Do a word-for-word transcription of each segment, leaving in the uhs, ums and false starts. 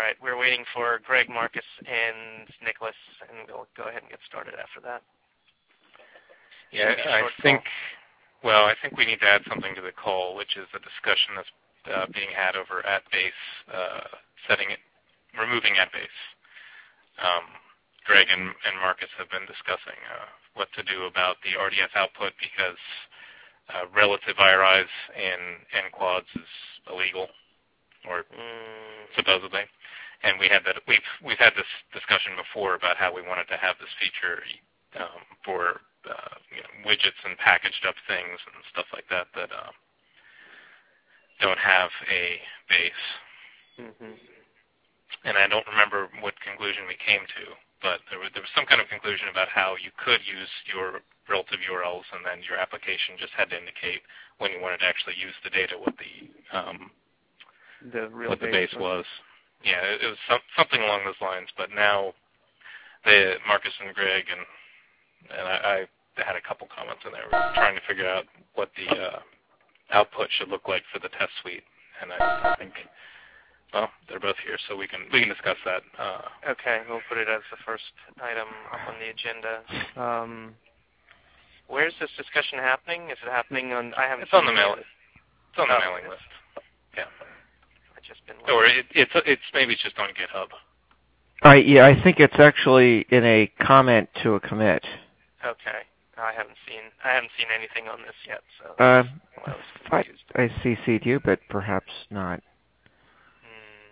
right, we're waiting for Greg, Marcus, and Nicholas, and we'll go ahead and get started after that. Yeah, I think, call. well, I think we need to add something to the call, which is a discussion that's uh, being had over at base, uh, setting it, removing at base. Um, Greg and, and Marcus have been discussing uh, what to do about the R D F output because uh, relative I R Is in N quads is illegal, or mm. supposedly. And we had that. We've we've had this discussion before about how we wanted to have this feature um, for uh, you know, widgets and packaged up things and stuff like that that um, don't have a base. Mm-hmm. And I don't remember what conclusion we came to, but there was there was some kind of conclusion about how you could use your relative U R Ls and then your application just had to indicate when you wanted to actually use the data what the um, the real what the base, base was. Yeah, it, it was some, something along those lines. But now, the Marcus and Greg and and I, I had a couple comments in there. We were trying to figure out what the uh, output should look like for the test suite, and I think, well, they're both here, so we can we can discuss that. Uh, okay, we'll put it as the first item up on the agenda. Um, where's this discussion happening? Is it happening on? I haven't. It's on the mailing. It's on the oh, mailing list. Yeah. I've just been. Or it, it's it's maybe it's just on GitHub. I yeah, I think it's actually in a comment to a commit. Okay, I haven't seen I haven't seen anything on this yet, so uh, I was confused. I, I C C'd you, but perhaps not. Hmm.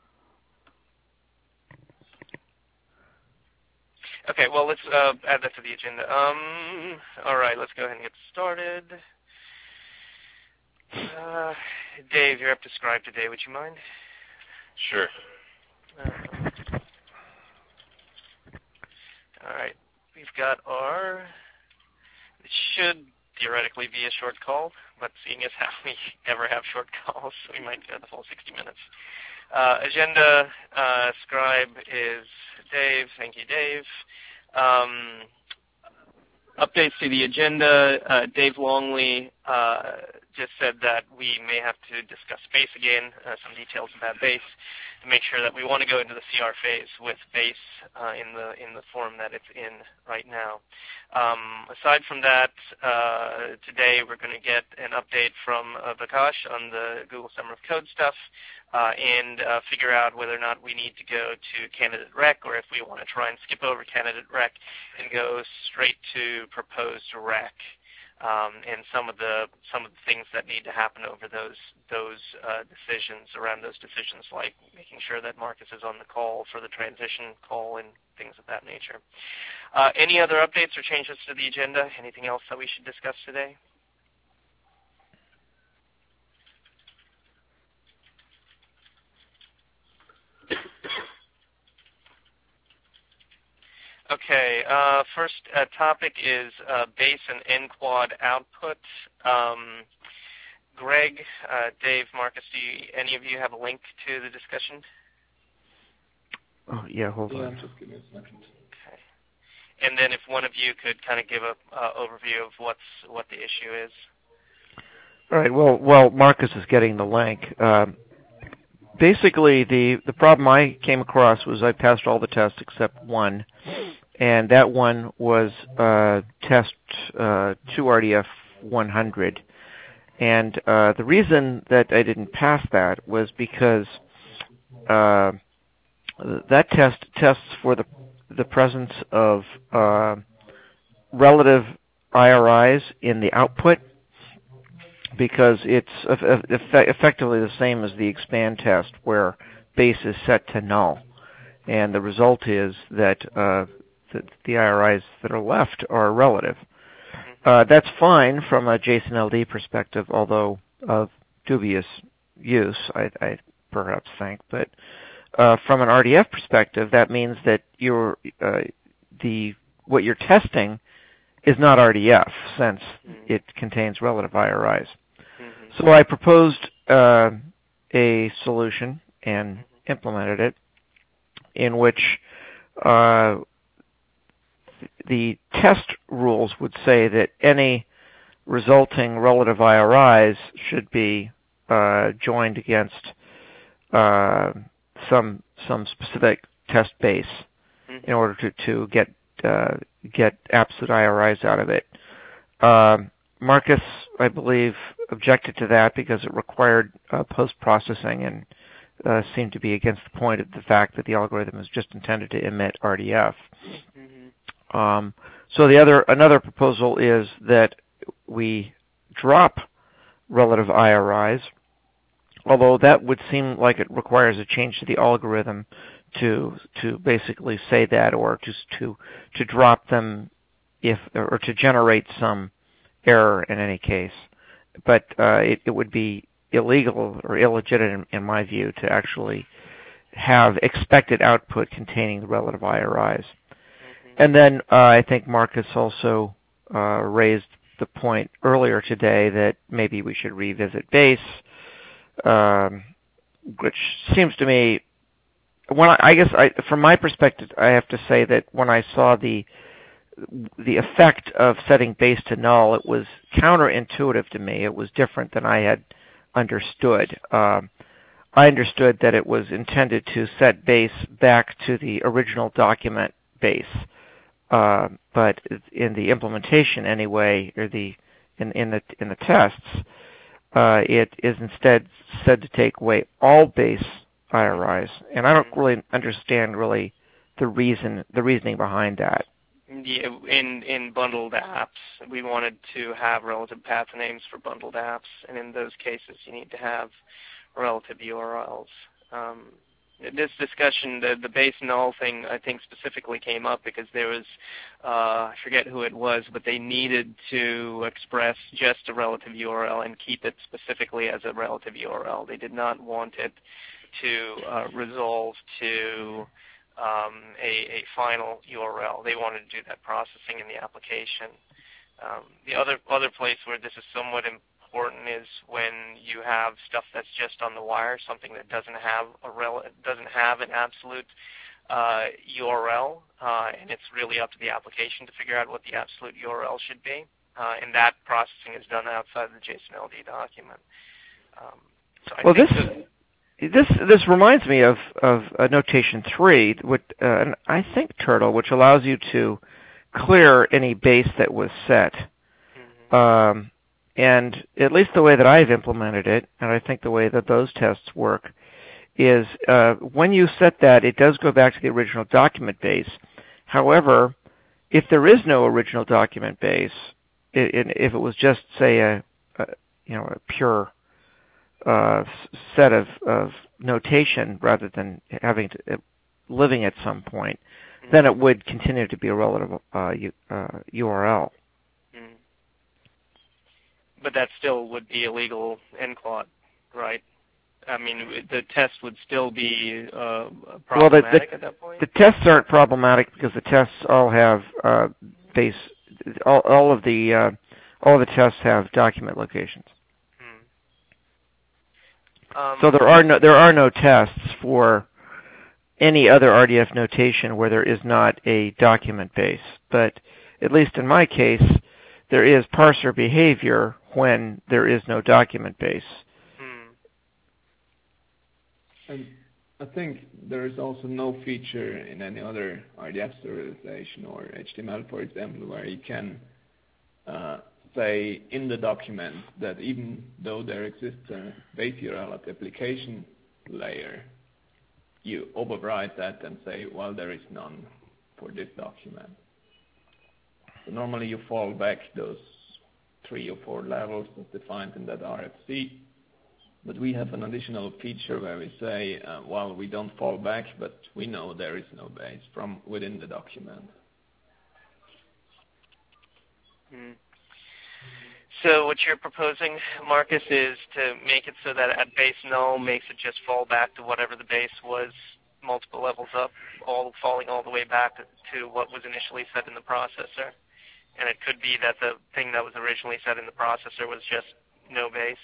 Okay, well let's uh, add that to the agenda. Um, all right, let's go ahead and get started. Uh, Dave, you're up to scribe today. Would you mind? Sure. Uh, all right. We've got our, it should theoretically be a short call, but seeing as how we never have short calls, we might go the full sixty minutes. Uh, agenda uh, scribe is Dave. Thank you, Dave. Um, updates to the agenda. Uh, Dave Longley uh, just said that we may have to discuss base again, uh, some details about base, to make sure that we want to go into the C R phase with base uh, in the in the form that it's in right now. Um, aside from that, uh, today we're going to get an update from uh, Vikash on the Google Summer of Code stuff uh, and uh, figure out whether or not we need to go to candidate rec or if we want to try and skip over candidate rec and go straight to proposed rec. Um, and some of the some of the things that need to happen over those those uh, decisions, around those decisions, like making sure that Marcus is on the call for the transition call and things of that nature. Uh, any other updates or changes to the agenda? Anything else that we should discuss today? Okay, uh, first uh, topic is uh, base and N quad output. Um, Greg, uh, Dave, Marcus, do you, any of you have a link to the discussion? Oh, yeah, hold yeah, on. Just give me a second. Okay. And then if one of you could kind of give an uh, overview of what's what the issue is. All right, well, well, Marcus is getting the link. Um, basically, the, the problem I came across was I passed all the tests except one. And that one was uh, test uh, two R D F one hundred. And uh, the reason that I didn't pass that was because uh, that test tests for the the presence of uh, relative I R Is in the output, because it's eff- eff- effectively the same as the expand test where base is set to null. And the result is that uh, the, the I R Is that are left are relative. Uh, that's fine from a JSON L D perspective, although of dubious use, I, I perhaps think. But uh, from an R D F perspective, that means that you're, uh, the what you're testing is not R D F, since it contains relative I R Is. Mm-hmm. So I proposed uh, a solution and implemented it, in which uh, the test rules would say that any resulting relative I R Is should be uh, joined against uh, some some specific test base mm-hmm. in order to to get uh, get absolute I R Is out of it. Um, Marcus, I believe, objected to that because it required uh, post-processing and uh, seemed to be against the point of the fact that the algorithm is just intended to emit R D F. Mm-hmm. Um, so the other another proposal is that we drop relative I R Is, although that would seem like it requires a change to the algorithm to to basically say that, or to to to drop them if or to generate some error in any case. But uh, it, it would be illegal or illegitimate, in, in my view, to actually have expected output containing the relative I R Is. Mm-hmm. And then uh, I think Marcus also uh, raised the point earlier today that maybe we should revisit base, um, which seems to me, when I, I guess I, from my perspective, I have to say that when I saw the the effect of setting base to null, it was counterintuitive to me. It was different than I had understood. Um, I understood that it was intended to set base back to the original document base, uh, but in the implementation anyway, or the in, in the in the tests, uh, it is instead said to take away all base I R Is, and I don't really understand really the reason the reasoning behind that. Yeah, in in bundled apps, we wanted to have relative path names for bundled apps, and in those cases, you need to have relative U R Ls. Um, this discussion, the the base null thing, I think specifically came up because there was, uh, I forget who it was, but they needed to express just a relative U R L and keep it specifically as a relative U R L. They did not want it to uh, resolve to Um, a, a final U R L. They wanted to do that processing in the application. Um, the other other place where this is somewhat important is when you have stuff that's just on the wire, something that doesn't have a rel- doesn't have an absolute uh, U R L, uh, and it's really up to the application to figure out what the absolute U R L should be. Uh, and that processing is done outside of the JSON-L D document. Um, so I well, think this. that This this reminds me of of uh, notation three, which, uh, and I think Turtle, which allows you to clear any base that was set. Mm-hmm. Um, and at least the way that I've implemented it, and I think the way that those tests work, is uh, when you set that, it does go back to the original document base. However, if there is no original document base, it, it, if it was just say a, a you know a pure Uh, set of, of notation rather than having to uh, living at some point, mm-hmm. then it would continue to be a relative uh, U, uh, U R L. Mm-hmm. But that still would be illegal in Claude, right? I mean, the test would still be uh, problematic well, the, the, at that point? The tests aren't problematic because the tests all have uh, base, all, all of the uh, all of the tests have document locations. Um, so there are no there are no tests for any other R D F notation where there is not a document base. But at least in my case, there is parser behavior when there is no document base. Hmm. And I think there is also no feature in any other R D F serialization or H T M L, for example, where you can uh, say in the document that even though there exists a base U R L at the application layer, you override that and say, well, there is none for this document. So normally you fall back those three or four levels as defined in that R F C. But we have an additional feature where we say, uh, well, we don't fall back, but we know there is no base from within the document. Hmm. So what you're proposing, Marcus, is to make it so that at base null makes it just fall back to whatever the base was multiple levels up, all falling all the way back to what was initially set in the processor. And it could be that the thing that was originally set in the processor was just no base.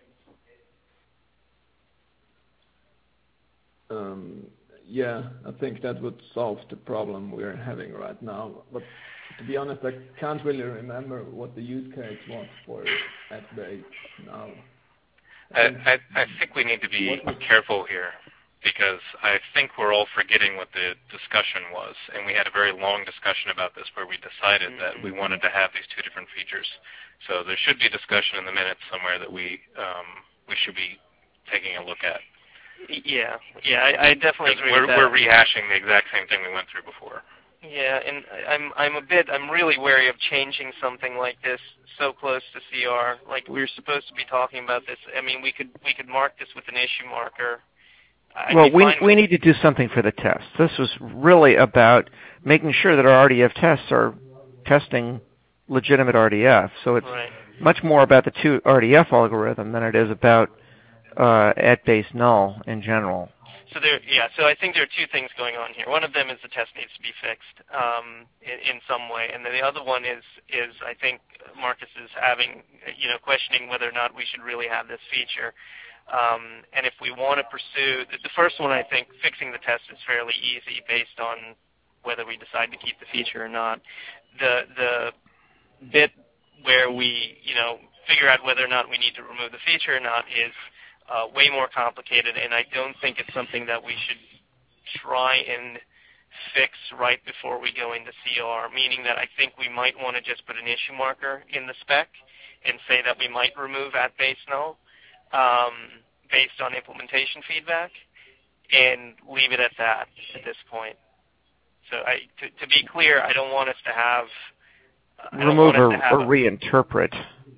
Um, yeah, I think that would solve the problem we're having right now. But to be honest, I can't really remember what the use case was for at base now. I, I, I think we need to be careful here because I think we're all forgetting what the discussion was, and we had a very long discussion about this where we decided mm-hmm. that we wanted to have these two different features. So there should be discussion in the minutes somewhere that we um, we should be taking a look at. Yeah, yeah, I, I definitely agree we're, with that. We're rehashing the exact same thing we went through before. Yeah, and I'm I'm a bit I'm really wary of changing something like this so close to C R. Like we were supposed to be talking about this. I mean, we could we could mark this with an issue marker. I'd well, we we with need to do something for the test. This was really about making sure that our R D F tests are testing legitimate R D F. So it's right. much more about the two R D F algorithm than it is about uh, at base null in general. So there, yeah. So I think there are two things going on here. One of them is the test needs to be fixed um, in, in some way, and then the other one is is I think Marcus is having, you know, questioning whether or not we should really have this feature. Um, and if we want to pursue the, the first one, I think fixing the test is fairly easy based on whether we decide to keep the feature or not. The the bit where we, you know, figure out whether or not we need to remove the feature or not is Uh, way more complicated, and I don't think it's something that we should try and fix right before we go into C R, meaning that I think we might want to just put an issue marker in the spec and say that we might remove at base null um, based on implementation feedback and leave it at that at this point. So I, to, to be clear, I don't want us to have... Uh, remove or, to have or a, reinterpret.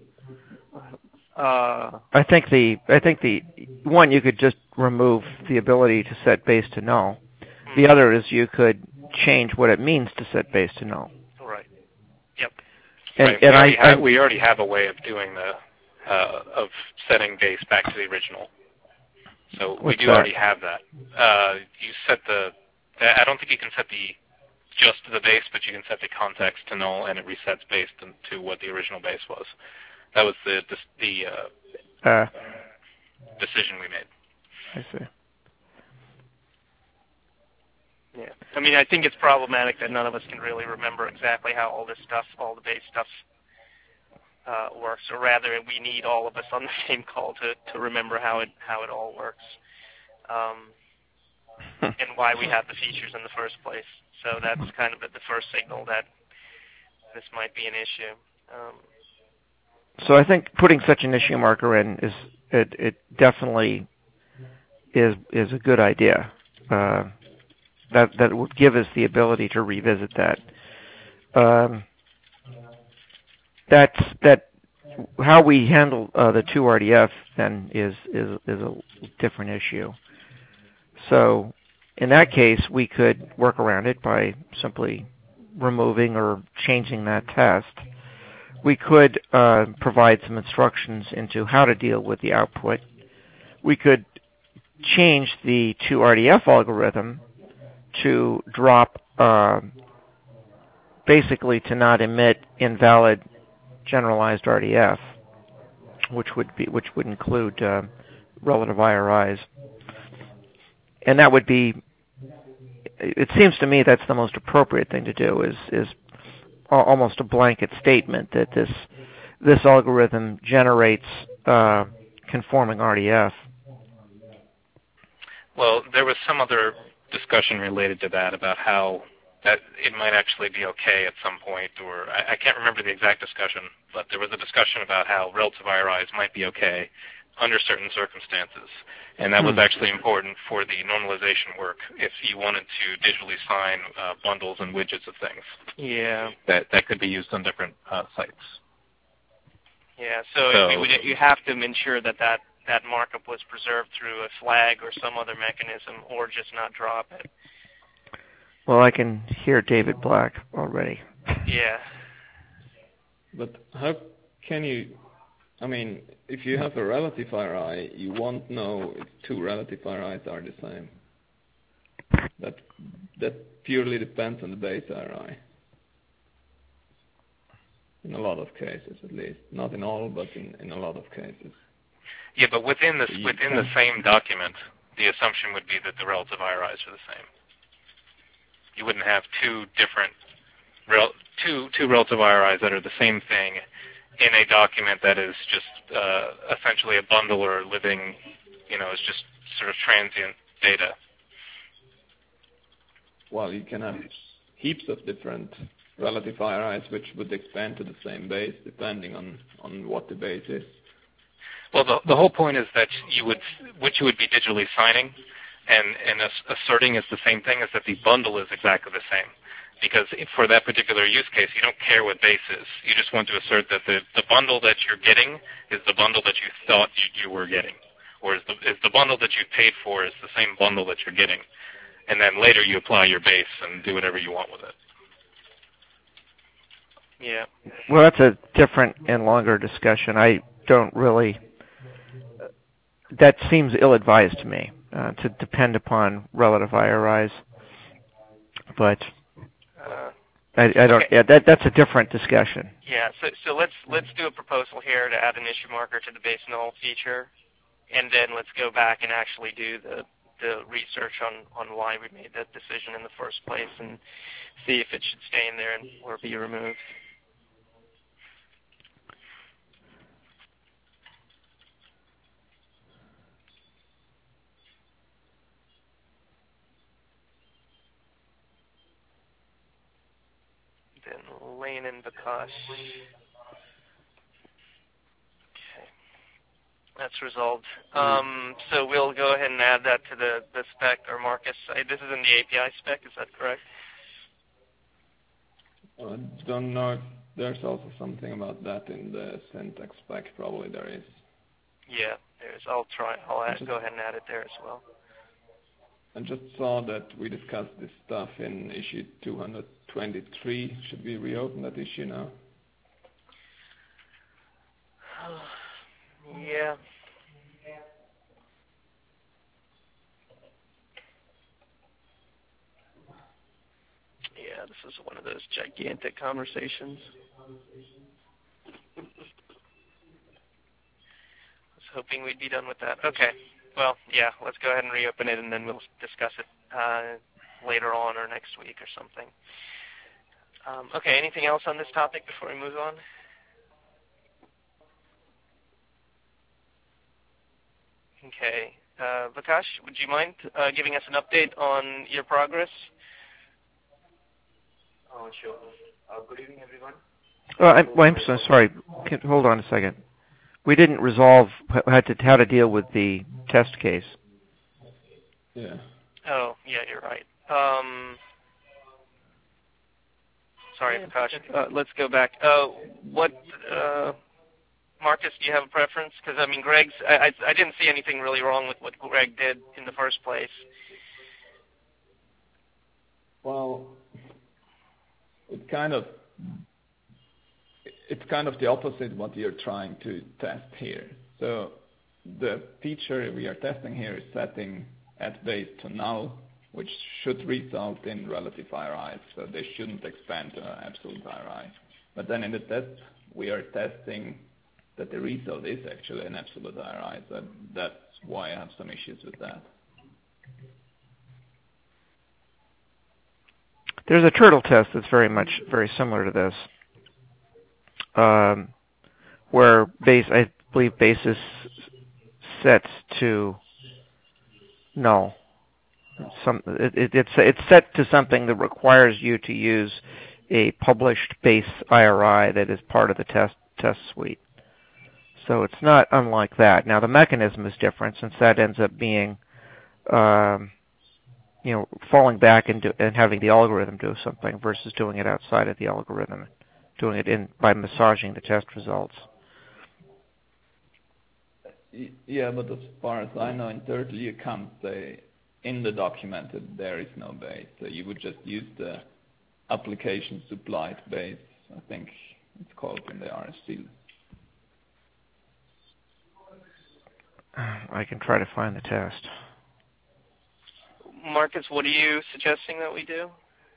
Uh, I think the I think the one you could just remove the ability to set base to null. Mm-hmm. The other is you could change what it means to set base to null. Right. Yep. And, right. and we, I, already have, I we already have a way of doing the uh, of setting base back to the original. So we do that? already have that. Uh, you set the. I don't think you can set the just the base, but you can set the context to null, and it resets based to what the original base was. That was the the, the uh, uh, decision we made. I see. Yeah, I mean, I think it's problematic that none of us can really remember exactly how all this stuff, all the base stuff, uh, works, or rather, we need all of us on the same call to, to remember how it how it all works, um, and why we have the features in the first place. So that's kind of the first signal that this might be an issue. Um, So I think putting such an issue marker in is it, it definitely is is a good idea. Uh, that that would give us the ability to revisit that. Um, that's that how we handle uh, the two R D F then is is is a different issue. So in that case, we could work around it by simply removing or changing that test. We could uh, provide some instructions into how to deal with the output. We could change the two R D F algorithm to drop, uh, basically to not emit invalid generalized R D F, which would be which would include uh, relative I R Is, and that would be. It seems to me that's the most appropriate thing to do. Is is almost a blanket statement that this this algorithm generates uh, conforming R D F. Well, there was some other discussion related to that about how that it might actually be okay at some point, or I, I can't remember the exact discussion, but there was a discussion about how relative I R Is might be okay under certain circumstances, and that hmm. was actually important for the normalization work if you wanted to digitally sign uh, bundles and widgets of things. Yeah. That that could be used on different uh, sites. Yeah, so, so we would, you have to ensure that, that that markup was preserved through a flag or some other mechanism, or just not drop it. Well, I can hear David Black already. Yeah. But how can you... I mean, if you have a relative I R I, you won't know if two relative I R Is are the same. That that purely depends on the base I R I. In a lot of cases, at least. Not in all, but in, in a lot of cases. Yeah, but within the, so within the same document, the assumption would be that the relative I R Is are the same. You wouldn't have two different, rel, two, two relative I R Is that are the same thing in a document that is just uh, essentially a bundle or living, you know, is just sort of transient data? Well, you can have heaps of different relative I R Is which would expand to the same base depending on, on what the base is. Well, the, the whole point is that you would, what you would be digitally signing and, and asserting is the same thing, is that the bundle is exactly the same. Because for that particular use case, you don't care what base is. You just want to assert that the, the bundle that you're getting is the bundle that you thought you, you were getting. Or is the, is the bundle that you paid for is the same bundle that you're getting. And then later you apply your base and do whatever you want with it. Yeah. Well, that's a different and longer discussion. I don't really... That seems ill-advised to me, uh, to depend upon relative I R Is. But uh, I, I don't. okay. Yeah, that that's a different discussion. Yeah. So so let's let's do a proposal here to add an issue marker to the base null feature, and then let's go back and actually do the the research on on why we made that decision in the first place, and see if it should stay in there and or be removed. Then Lane and Bakash. Okay. That's resolved. Um, so we'll go ahead and add that to the, the spec, or Marcus. I, this is in the A P I spec, is that correct? I don't know if there's also something about that in the syntax spec. Probably there is. Yeah, there's. I'll try. I'll add, go ahead and add it there as well. I just saw that we discussed this stuff in issue two hundred twenty-three. Should we reopen that issue now? Yeah. Yeah, this is one of those gigantic conversations. I was hoping we'd be done with that. Okay. Well, yeah, let's go ahead and reopen it, and then we'll discuss it uh, later on or next week or something. Um, okay, anything else on this topic before we move on? Okay. Uh, Bakash, would you mind uh, giving us an update on your progress? Oh, sure. Uh, good evening, everyone. Well, I, well, I'm so sorry. Can, hold on a second. We didn't resolve how to how to deal with the test case. Yeah. Oh, yeah, you're right. Um, sorry, Bakash. Uh, let's go back. Uh, what, uh, Marcus? Do you have a preference? Because I mean, Greg's. I, I I didn't see anything really wrong with what Greg did in the first place. Well, it kind of. It's kind of the opposite what you're trying to test here. So the feature we are testing here is setting at base to null, which should result in relative I R Is. So they shouldn't expand to absolute I R I. But then in the test, we are testing that the result is actually an absolute I R I. So that's why I have some issues with that. There's a turtle test that's very much very similar to this. Um, where base, I believe base is set to null. Some, it, it, it's, it's set to something that requires you to use a published base I R I that is part of the test test suite. So it's not unlike that. Now the mechanism is different, since that ends up being, um, you know, falling back and, do, and having the algorithm do something versus doing it outside of the algorithm. Doing it in by massaging the test results. Yeah, but as far as I know, in Turtle you can't say in the document that there is no base. So you would just use the application supplied base. I think it's called in the R S C. I can try to find the test. Marcus, what are you suggesting that we do?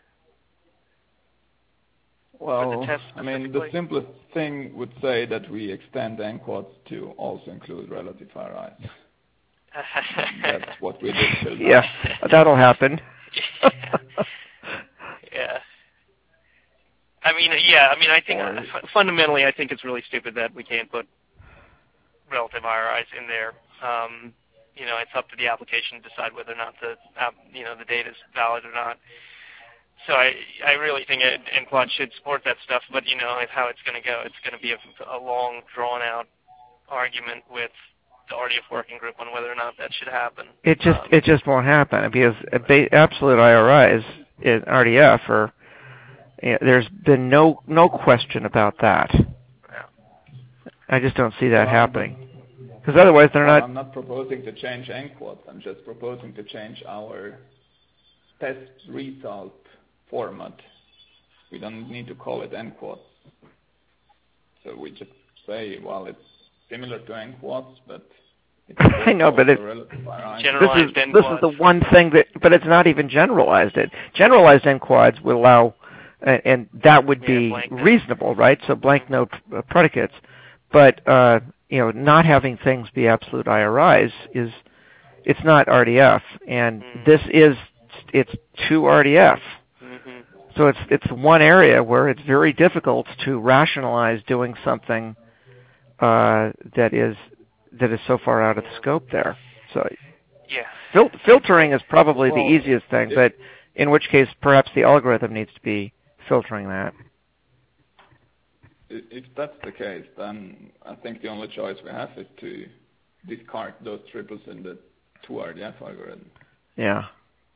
Well, I mean, the simplest thing would say that we extend enquads to also include relative I R Is. That's what we did till now. Yeah, that'll happen. yeah. yeah. I mean, yeah, I mean, I think, uh, fundamentally, I think it's really stupid that we can't put relative I R Is in there. Um, you know, it's up to the application to decide whether or not the, you know, the data is valid or not. So I, I really think it, N Q U A D should support that stuff, but you know how it's going to go. It's going to be a, a long, drawn-out argument with the R D F working group on whether or not that should happen. It just um, it just won't happen because absolute I R Is in R D F are. You know, there's been no no question about that. Yeah. I just don't see that well, happening because otherwise they're well, not. I'm not proposing to change N Q U A D. I'm just proposing to change our test result format. We don't need to call it N Q U A D. So we just say, well, it's similar to N Q U A Ds, but it's I know, but it, generalized this is this is the one thing that, but it's not even generalized. It generalized N Q U A Ds would allow, uh, and that would be yeah, reasonable, right? So blank note predicates, but uh, you know, not having things be absolute I R Is is it's not R D F, and mm-hmm. this is it's to R D F. Mm-hmm. So it's it's one area where it's very difficult to rationalize doing something uh, that is that is so far out of the scope there. So yeah, fil- filtering is probably well, the easiest thing, but in which case perhaps the algorithm needs to be filtering that. If that's the case, then I think the only choice we have is to discard those triples in the two R D F algorithm. Yeah.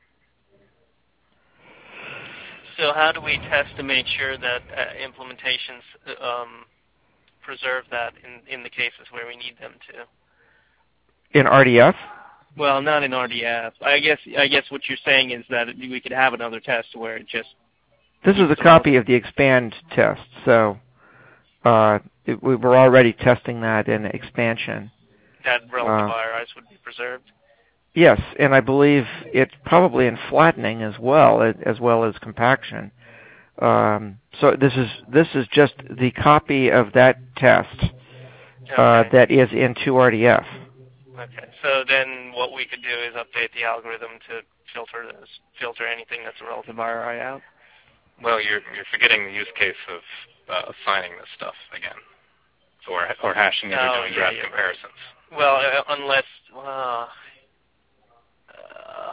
So how do we test to make sure that uh, implementations um, preserve that in, in the cases where we need them to? In R D F? Well, not in R D F. I guess I guess what you're saying is that we could have another test where it just... This is a copy of the expand test, so uh, it, we were already testing that in expansion. That relative uh, I R Is would be preserved? Yes, and I believe it's probably in flattening as well, as well as compaction. Um, so this is this is just the copy of that test uh, okay. that is in two R D F. Okay, so then what we could do is update the algorithm to filter those, filter anything that's a relative I R I out. Well, you're you're forgetting the use case of uh, assigning this stuff again, or or hashing it or oh, doing yeah, draft yeah, comparisons. Right. Well, uh, unless. Uh, Uh,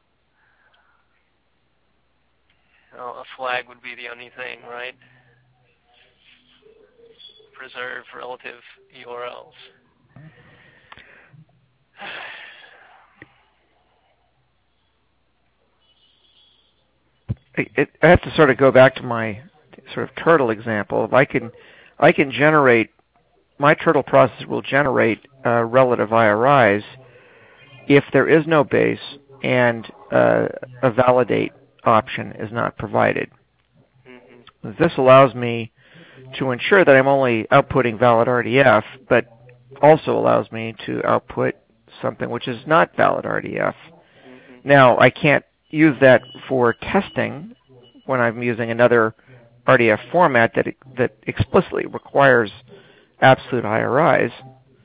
oh, a flag would be the only thing, right? Preserve relative U R Ls. It, it, I have to sort of go back to my sort of turtle example. If I can, I can generate, my turtle processor will generate uh, relative I R Is if there is no base and uh, a validate option is not provided. Mm-hmm. This allows me to ensure that I'm only outputting valid R D F, but also allows me to output something which is not valid R D F. Mm-hmm. Now, I can't use that for testing when I'm using another R D F format that that explicitly requires absolute I R Is.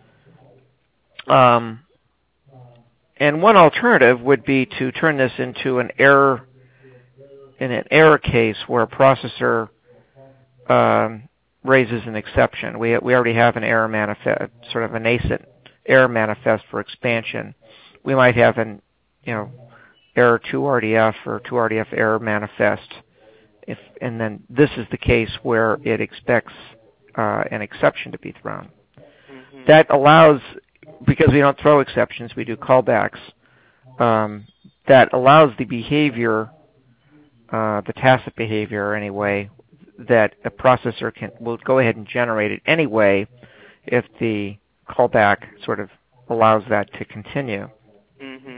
Um, And one alternative would be to turn this into an error, in an error case where a processor um, raises an exception. We we already have an error manifest, sort of a nascent error manifest for expansion. We might have an, you know, error two R D F or two R D F error manifest, if and then this is the case where it expects uh, an exception to be thrown. Mm-hmm. That allows. Because we don't throw exceptions, we do callbacks. Um, that allows the behavior, uh, the tacit behavior anyway, that a processor can will go ahead and generate it anyway if the callback sort of allows that to continue. Mm-hmm.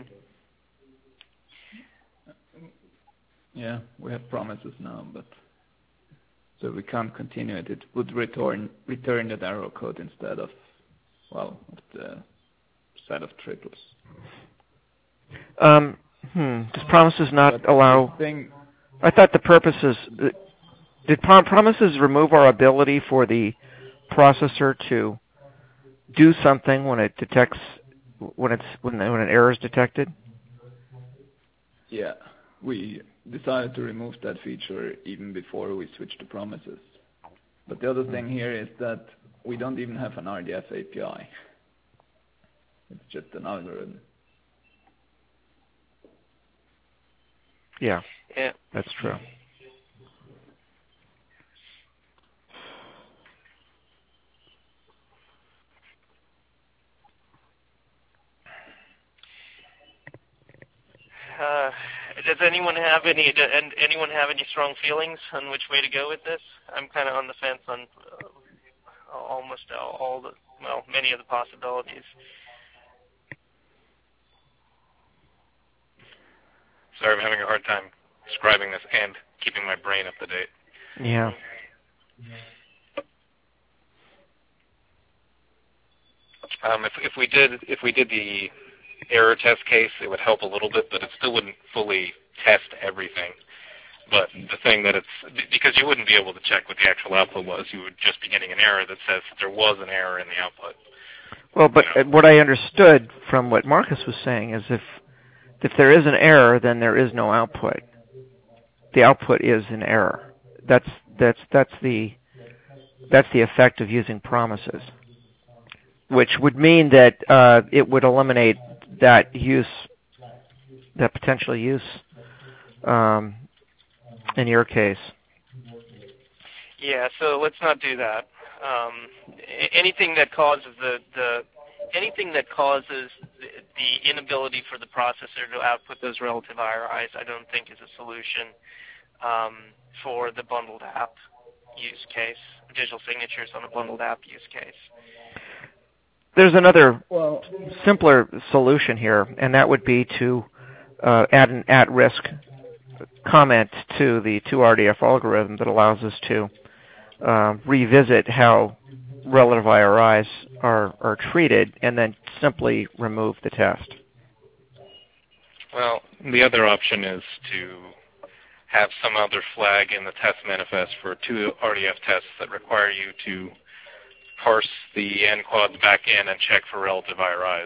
Yeah, we have promises now, but so we can't continue it. It would return return that arrow code instead of, well, the set of triples. Um, hmm. Does promises not but allow? Thing, I thought the purposes did promises remove our ability for the processor to do something when it detects when it's when when an error is detected? Yeah, we decided to remove that feature even before we switched to promises. But the other thing here is that we don't even have an R D F A P I. It's just an algorithm. Yeah, yeah, that's true. Uh, does anyone have any? And anyone have any strong feelings on which way to go with this? I'm kind of on the fence on uh, almost all, all the well, many of the possibilities. Sorry, I'm having a hard time describing this and keeping my brain up to date. Yeah. Um, if, if we did if we did the error test case, it would help a little bit, but it still wouldn't fully test everything. But the thing that it's, because you wouldn't be able to check what the actual output was, you would just be getting an error that says that there was an error in the output. Well, but you know? What I understood from what Marcus was saying is if if there is an error, then there is no output. The output is an error. That's that's that's the that's the effect of using promises, which would mean that uh, it would eliminate that use, that potential use, um, in your case. Yeah, so let's not do that. Um, anything that causes the, the anything that causes the, the inability for the processor to output those relative I R Is, I don't think is a solution um, for the bundled app use case, digital signatures on a bundled app use case. There's another well, simpler solution here, and that would be to uh, add an at-risk comment to the two R D F algorithm that allows us to uh, revisit how relative I R Is are, are treated and then simply remove the test. Well, the other option is to have some other flag in the test manifest for two R D F tests that require you to parse the N quads back in and check for relative I R Is.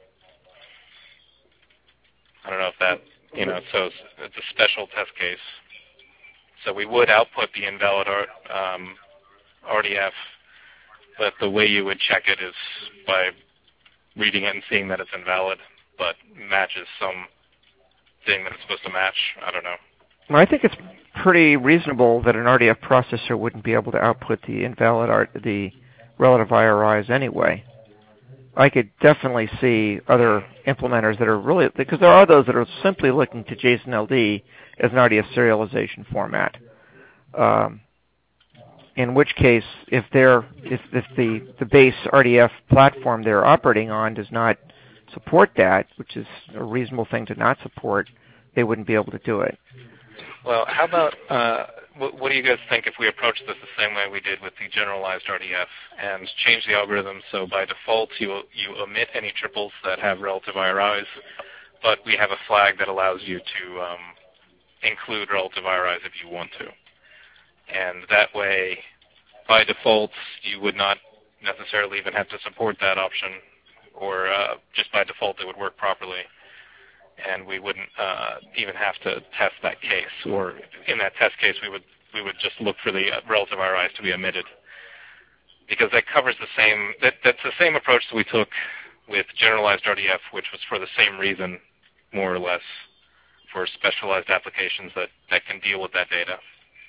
I don't know if that, you know, so it's, it's a special test case. So we would output the invalid R, um, R D F, but the way you would check it is by reading it and seeing that it's invalid, but matches some thing that it's supposed to match. I don't know. Well, I think it's pretty reasonable that an R D F processor wouldn't be able to output the invalid art, the relative I R Is anyway. I could definitely see other implementers that are really, because there are those that are simply looking to JSON L D as an R D F serialization format. Um, in which case, if they're, if, if the, the base R D F platform they're operating on does not support that, which is a reasonable thing to not support, they wouldn't be able to do it. Well, how about, uh, what, what do you guys think if we approach this the same way we did with the generalized R D F and change the algorithm so by default you, you omit any triples that have relative I R Is, but we have a flag that allows you to um, include relative I R Is if you want to. And that way, by default, you would not necessarily even have to support that option, or uh, just by default it would work properly. And we wouldn't uh, even have to test that case, or in that test case, we would we would just look for the relative I R Is to be omitted, because that covers the same. That, that's the same approach that we took with generalized R D F, which was for the same reason, more or less, for specialized applications that, that can deal with that data.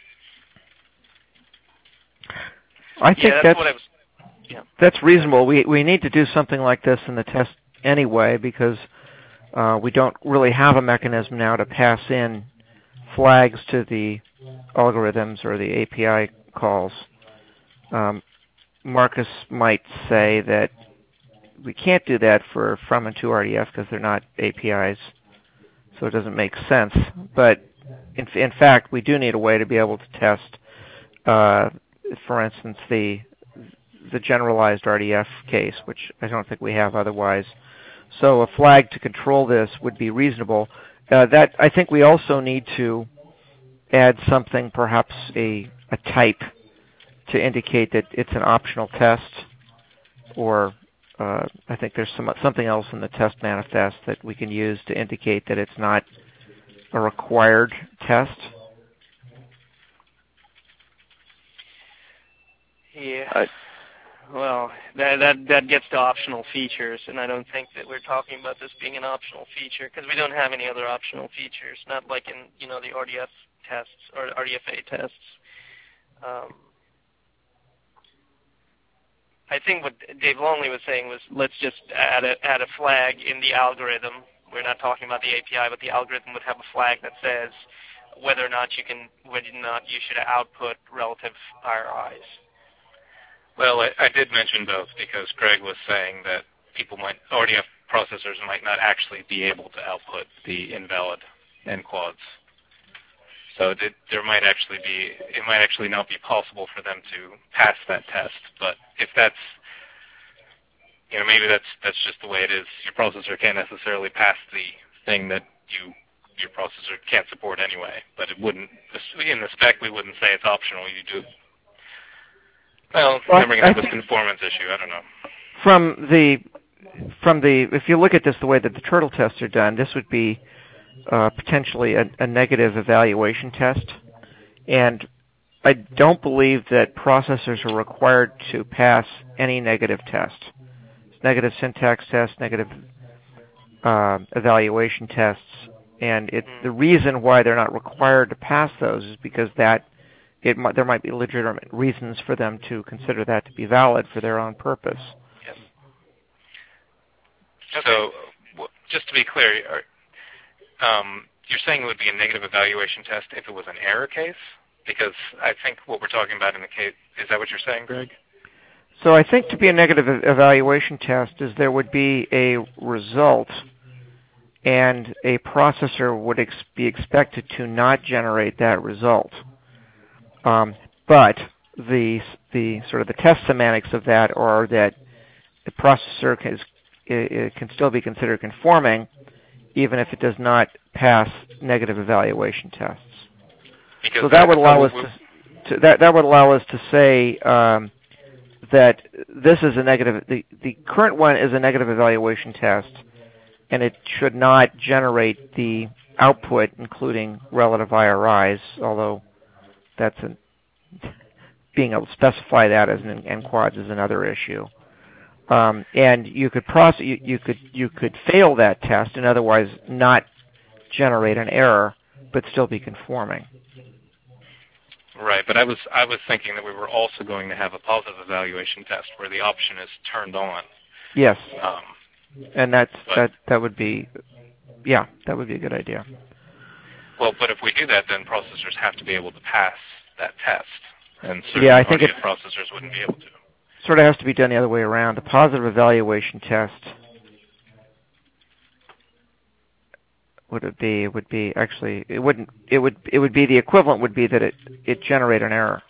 I think yeah, that's, that's what I was, yeah. that's reasonable. We we need to do something like this in the test anyway, because Uh, we don't really have a mechanism now to pass in flags to the algorithms or the A P I calls. Um, Marcus might say that we can't do that for from and to R D F because they're not A P Is, so it doesn't make sense. But in, in fact, we do need a way to be able to test, uh, for instance, the the generalized R D F case, which I don't think we have otherwise. So a flag to control this would be reasonable. Uh, that I think we also need to add something, perhaps a, a type, to indicate that it's an optional test, or uh, I think there's some, something else in the test manifest that we can use to indicate that it's not a required test. Yeah. Uh, well, that, that that gets to optional features, and I don't think that we're talking about this being an optional feature because we don't have any other optional features, not like in, you know, the R D F tests or R D F A tests. Um, I think what Dave Longley was saying was let's just add a, add a flag in the algorithm. We're not talking about the A P I, but the algorithm would have a flag that says whether or not you can, whether or not you should output relative I R Is. Well, I, I did mention both because Greg was saying that people might, R D F processors might not actually be able to output the invalid N quads. So that there might actually be, it might actually not be possible for them to pass that test. But if that's, you know, maybe that's that's just the way it is. Your processor can't necessarily pass the thing that you your processor can't support anyway. But it wouldn't, in the spec, we wouldn't say it's optional. You do. Well, well then we're going to have this conformance issue. I don't know. From the from the if you look at this the way that the turtle tests are done, this would be uh, potentially a, a negative evaluation test, and I don't believe that processors are required to pass any negative test. It's negative syntax tests, negative uh, evaluation tests, and it, the reason why they're not required to pass those is because that it might, there might be legitimate reasons for them to consider that to be valid for their own purpose. Yes. So, w- just to be clear, are, um, you're saying it would be a negative evaluation test if it was an error case? Because I think what we're talking about in the case, is that what you're saying, Greg? So I think to be a negative evaluation test is there would be a result and a processor would ex- be expected to not generate that result. Um, but the the sort of the test semantics of that are that the processor can, it can still be considered conforming even if it does not pass negative evaluation tests. Because so that would allow us to, to that that would allow us to say um, that this is a negative. The the current one is a negative evaluation test, and it should not generate the output, including relative I R Is. Although that's an, being able to specify that as an N quads is another issue. Um, and you could process you, you could you could fail that test and otherwise not generate an error, but still be conforming. Right, but I was I was thinking that we were also going to have a positive evaluation test where the option is turned on. Yes, um, and that's that that would be, yeah, that would be a good idea. Well, but if we do that, then processors have to be able to pass that test, and yeah, I think it, processors wouldn't be able to. Sort of has to be done the other way around. A positive evaluation test would it be? It would be actually it wouldn't it would it would be the equivalent would be that it it generate an error.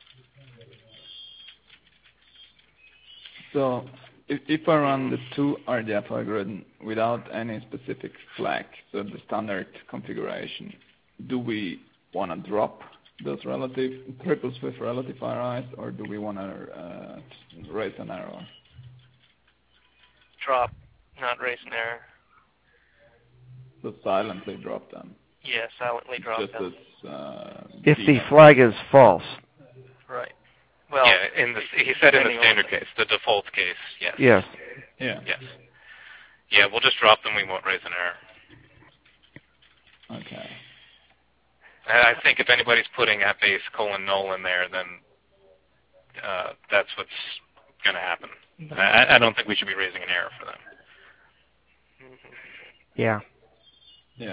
So if, if I run the two R D F algorithm without any specific flag, so the standard configuration, do we want to drop those relative triples with relative I R Is, or do we want to uh, raise an error? Drop, not raise an error. So silently drop them. Yeah, silently drop Just them. as, uh, if the flag is false. Right. Well, yeah, in the, he said in the standard case, the default case, yes. Yes. Yeah. Yes. Yeah, we'll just drop them. We won't raise an error. Okay. I think if anybody's putting at base colon null in there, then uh, that's what's going to happen. I, I don't think we should be raising an error for them. Yeah. Yeah.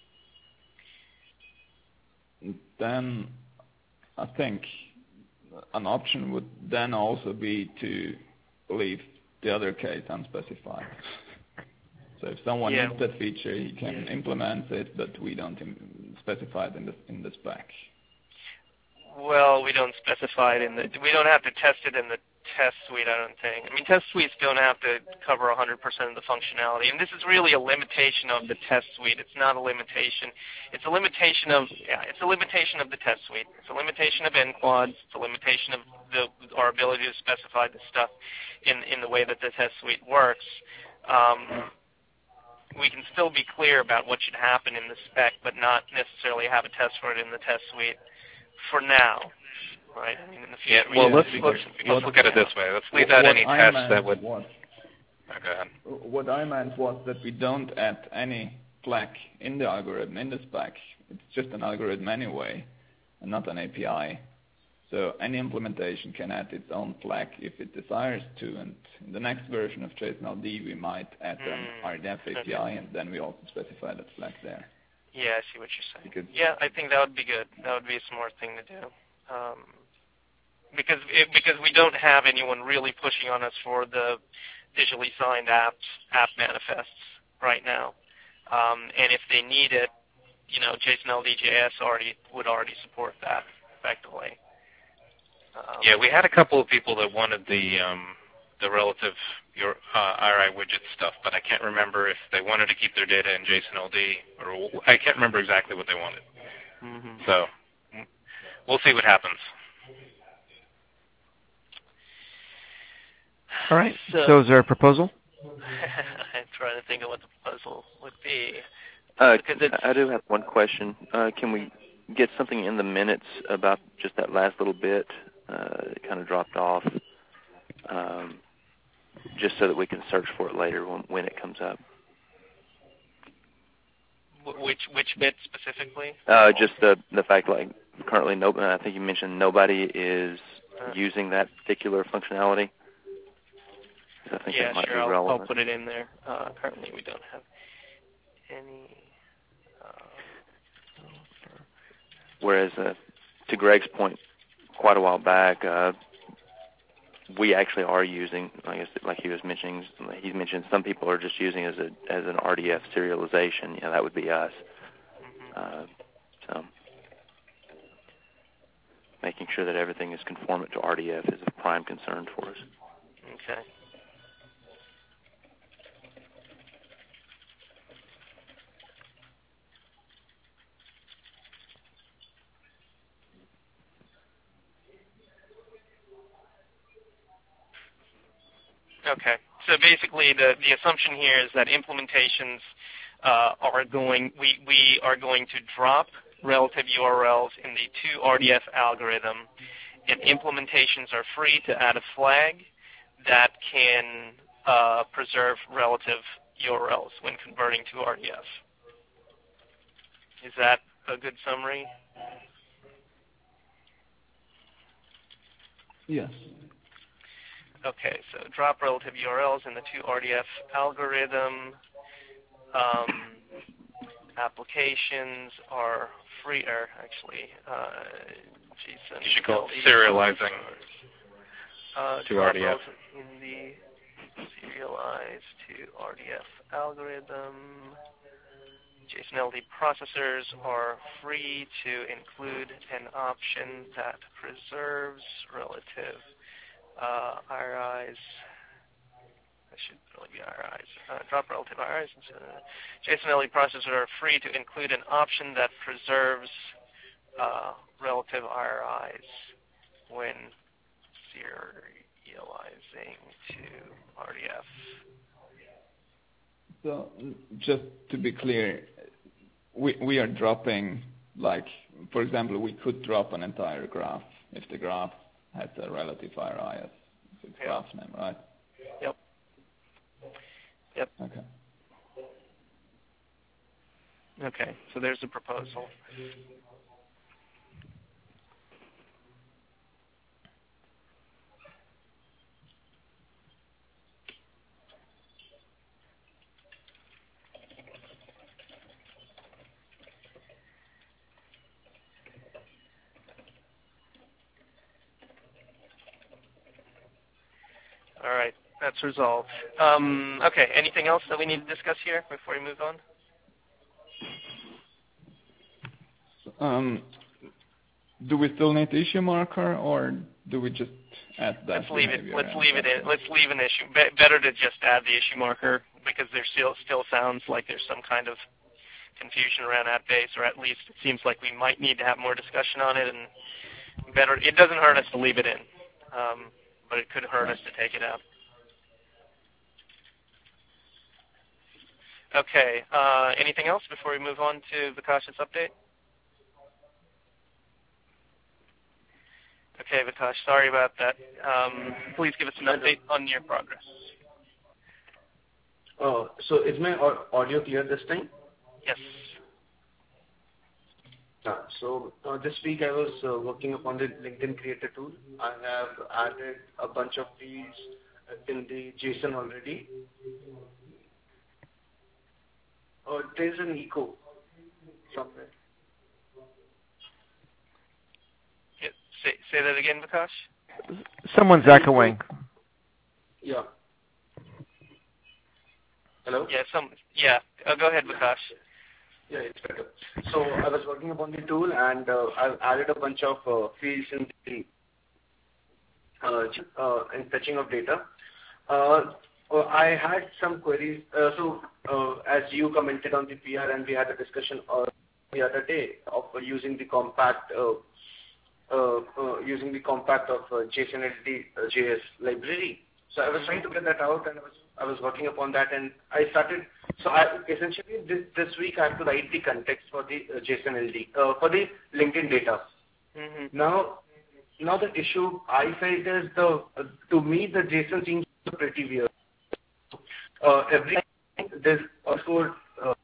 Then I think an option would then also be to leave the other case unspecified. So if someone yeah. needs that feature, he can implement it, but we don't specify it in the in the spec. Well, we don't specify it in the. We don't have to test it in the test suite, I don't think. I mean, test suites don't have to cover one hundred percent of the functionality, and this is really a limitation of the test suite. It's not a limitation. It's a limitation of yeah, it's a limitation of the test suite. It's a limitation of N quads. It's a limitation of the our ability to specify the stuff in in the way that the test suite works. Um, we can still be clear about what should happen in the spec, but not necessarily have a test for it in the test suite for now. right? I mean, in the future, yeah, well, we let's, we let's, we let's look at it this way. Let's leave what out any I tests that would... Was, oh, go ahead. What I meant was that we don't add any flag in the algorithm, in the spec. It's just an algorithm anyway, and not an A P I. So any implementation can add its own flag if it desires to, and in the next version of JSON-L D we might add an mm, R D F A P I, okay. And then we also specify that flag there. Yeah, I see what you're saying. Because yeah, I think that would be good. That would be a smart thing to do. Um, because it, because we don't have anyone really pushing on us for the digitally signed apps, app manifests right now. Um, and if they need it, you know, JSON-L D J S already would already support that effectively. Um, yeah, we had a couple of people that wanted the um, the relative your uh, R I widget stuff, but I can't remember if they wanted to keep their data in JSON-L D, or I can't remember exactly what they wanted. Mm-hmm. So we'll see what happens. All right. So, so is there a proposal? I'm trying to think of what the proposal would be. Uh, I do have one question. Uh, can we get something in the minutes about just that last little bit? Uh, it kind of dropped off, um, just so that we can search for it later when, when it comes up. Which which bit specifically? Uh, just the the fact, like currently, no, I think you mentioned nobody is uh, using that particular functionality. So I think yeah, that might sure. be I'll, relevant. I'll put it in there. Uh, currently, we don't have any. Uh, Whereas, uh, to Greg's point, quite a while back, uh, we actually are using, I guess, like he was mentioning, he's mentioned some people are just using it as a as an R D F serialization. You know, that would be us. mm-hmm. Uh, so, making sure that everything is conformant to R D F is a prime concern for us. Okay. Okay. So basically, the the assumption here is that implementations uh, are going we we are going to drop relative U R Ls in the two R D F algorithm, and implementations are free to add a flag that can uh, preserve relative U R Ls when converting to R D F. Is that a good summary? Yes. Okay, so drop relative U R Ls in the two R D F algorithm. Um, applications are free, or actually, uh, JSON. You should call it serializing uh, to R D F. In the serialized to R D F algorithm. JSON-L D processors are free to include an option that preserves relative uh, R Is. That should really be R Is. Uh, drop relative R Is. Uh, JSON-L D processors are free to include an option that preserves uh, relative R Is when serializing to R D F. So just to be clear, we we are dropping, like, for example, we could drop an entire graph if the graph has a relative R I as its yeah. graph name, right? Yep. Yep. Okay. Okay, so there's the proposal. All right, that's resolved. Um, okay, anything else that we need to discuss here before we move on? Um, do we still need the issue marker, or do we just add that? Let's leave it. Let's leave it in. Let's leave an issue. Be- better to just add the issue marker because there still still sounds like there's some kind of confusion around at base, or at least it seems like we might need to have more discussion on it. And better, it doesn't hurt us to leave it in, um, but it could hurt us to take it out. Okay. Uh, anything else before we move on to Vikash's update? Okay. Okay, Vikash, sorry about that. Um, please give us an update on your progress. Uh, so is my audio clear this time? Yes. Uh, so uh, this week I was uh, working upon the LinkedIn Creator tool. I have added a bunch of fields in the JSON already. Uh, there's an echo somewhere. Yeah, say, say that again, Vikash? Someone's echoing. Yeah. Hello? Yeah, some, yeah. Uh, go ahead, Vikash. Yeah, it's better. So I was working upon the tool, and uh, I've added a bunch of uh, fields in the uh, uh, in fetching of data. Uh, I had some queries. Uh, so uh, as you commented on the P R, and we had a discussion uh, the other day of uh, using the compact uh, uh, uh, using the compact of uh, JSON L D uh, J S library. So I was trying to get that out, and I was I was working upon that, and I started. So I, essentially, this, this week I have to write the context for the uh, JSON L D uh, for the LinkedIn data. Mm-hmm. Now, now the issue I felt is the uh, to me the JSON seems pretty weird. Uh, every time there's also uh,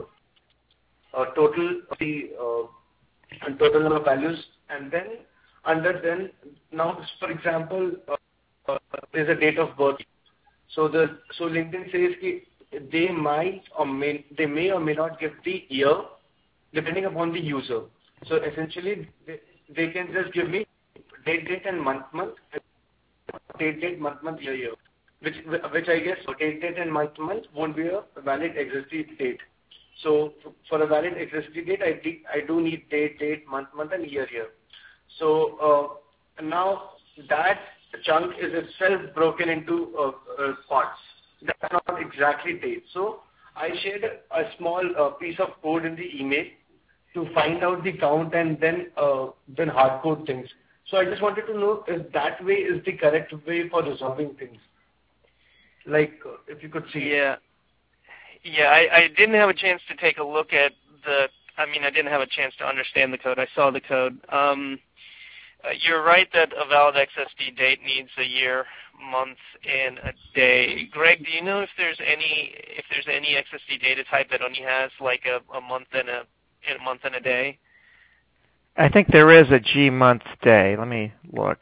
a total of the uh, total number of values, and then under then now, for example, uh, uh, there's a date of birth. So the so LinkedIn says ki they might or may they may or may not give the year depending upon the user. So essentially they, they can just give me date date and month month date date month month year year, which which I guess date date and month month won't be a valid existing date. So for a valid existing date, I de- I do need date date month month and year year. So uh, now that chunk is itself broken into uh, uh, parts. That's not exactly date. So I shared a small uh, piece of code in the email to find out the count and then uh, then hard code things. So I just wanted to know if that way is the correct way for resolving things. Like uh, if you could see. Yeah, yeah. I, I didn't have a chance to take a look at the. I mean, I didn't have a chance to understand the code. I saw the code. Um, Uh, you're right that a valid X S D date needs a year, month, and a day. Greg, do you know if there's any if there's any X S D data type that only has like a, a month and a, a month and a day? I think there is a G month day. Let me look.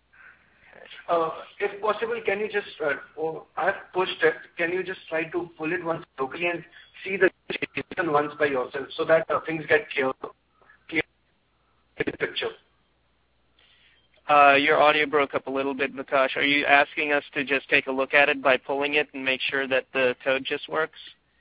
Uh, if possible, can you just, uh, oh, I've pushed it, can you just try to pull it once locally and see the JSON once by yourself so that uh, things get clear, clear in the picture? Uh, your audio broke up a little bit, Vikash. Are you asking us to just take a look at it by pulling it and make sure that the code just works?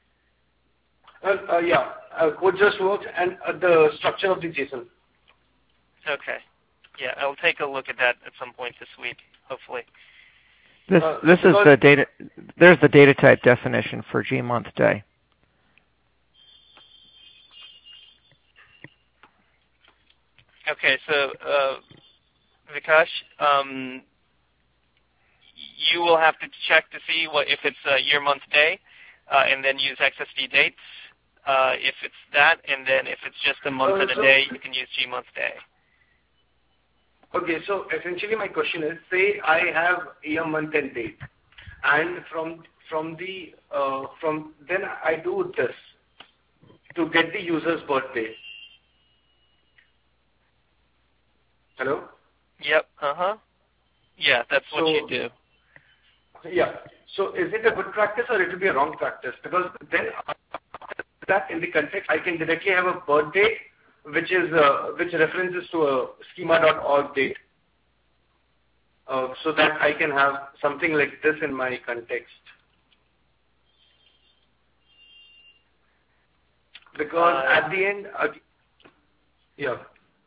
Uh, uh, yeah, uh, code just works and uh, the structure of the JSON. Okay. Yeah, I'll take a look at that at some point this week, hopefully. This Uh, this is the data. There's the data type definition for G month day. Okay, so uh, Vikash, um, you will have to check to see what if it's uh, year, month, day, uh, and then use X S D dates. Uh, if it's that, and then if it's just a month Uh, and a so- day, you can use G month day. Okay, so essentially my question is, say I have year, month, and date, and from from the uh, from then I do this to get the user's birthday. Hello? Yep. Uh huh. Yeah, that's what So- you do. Yeah. So is it a good practice or it will be a wrong practice? Because then after that in the context, I can directly have a birth date which is uh, which references to a schema dot org date. Uh, so that I can have something like this in my context. Because Uh, at the end, uh, yeah.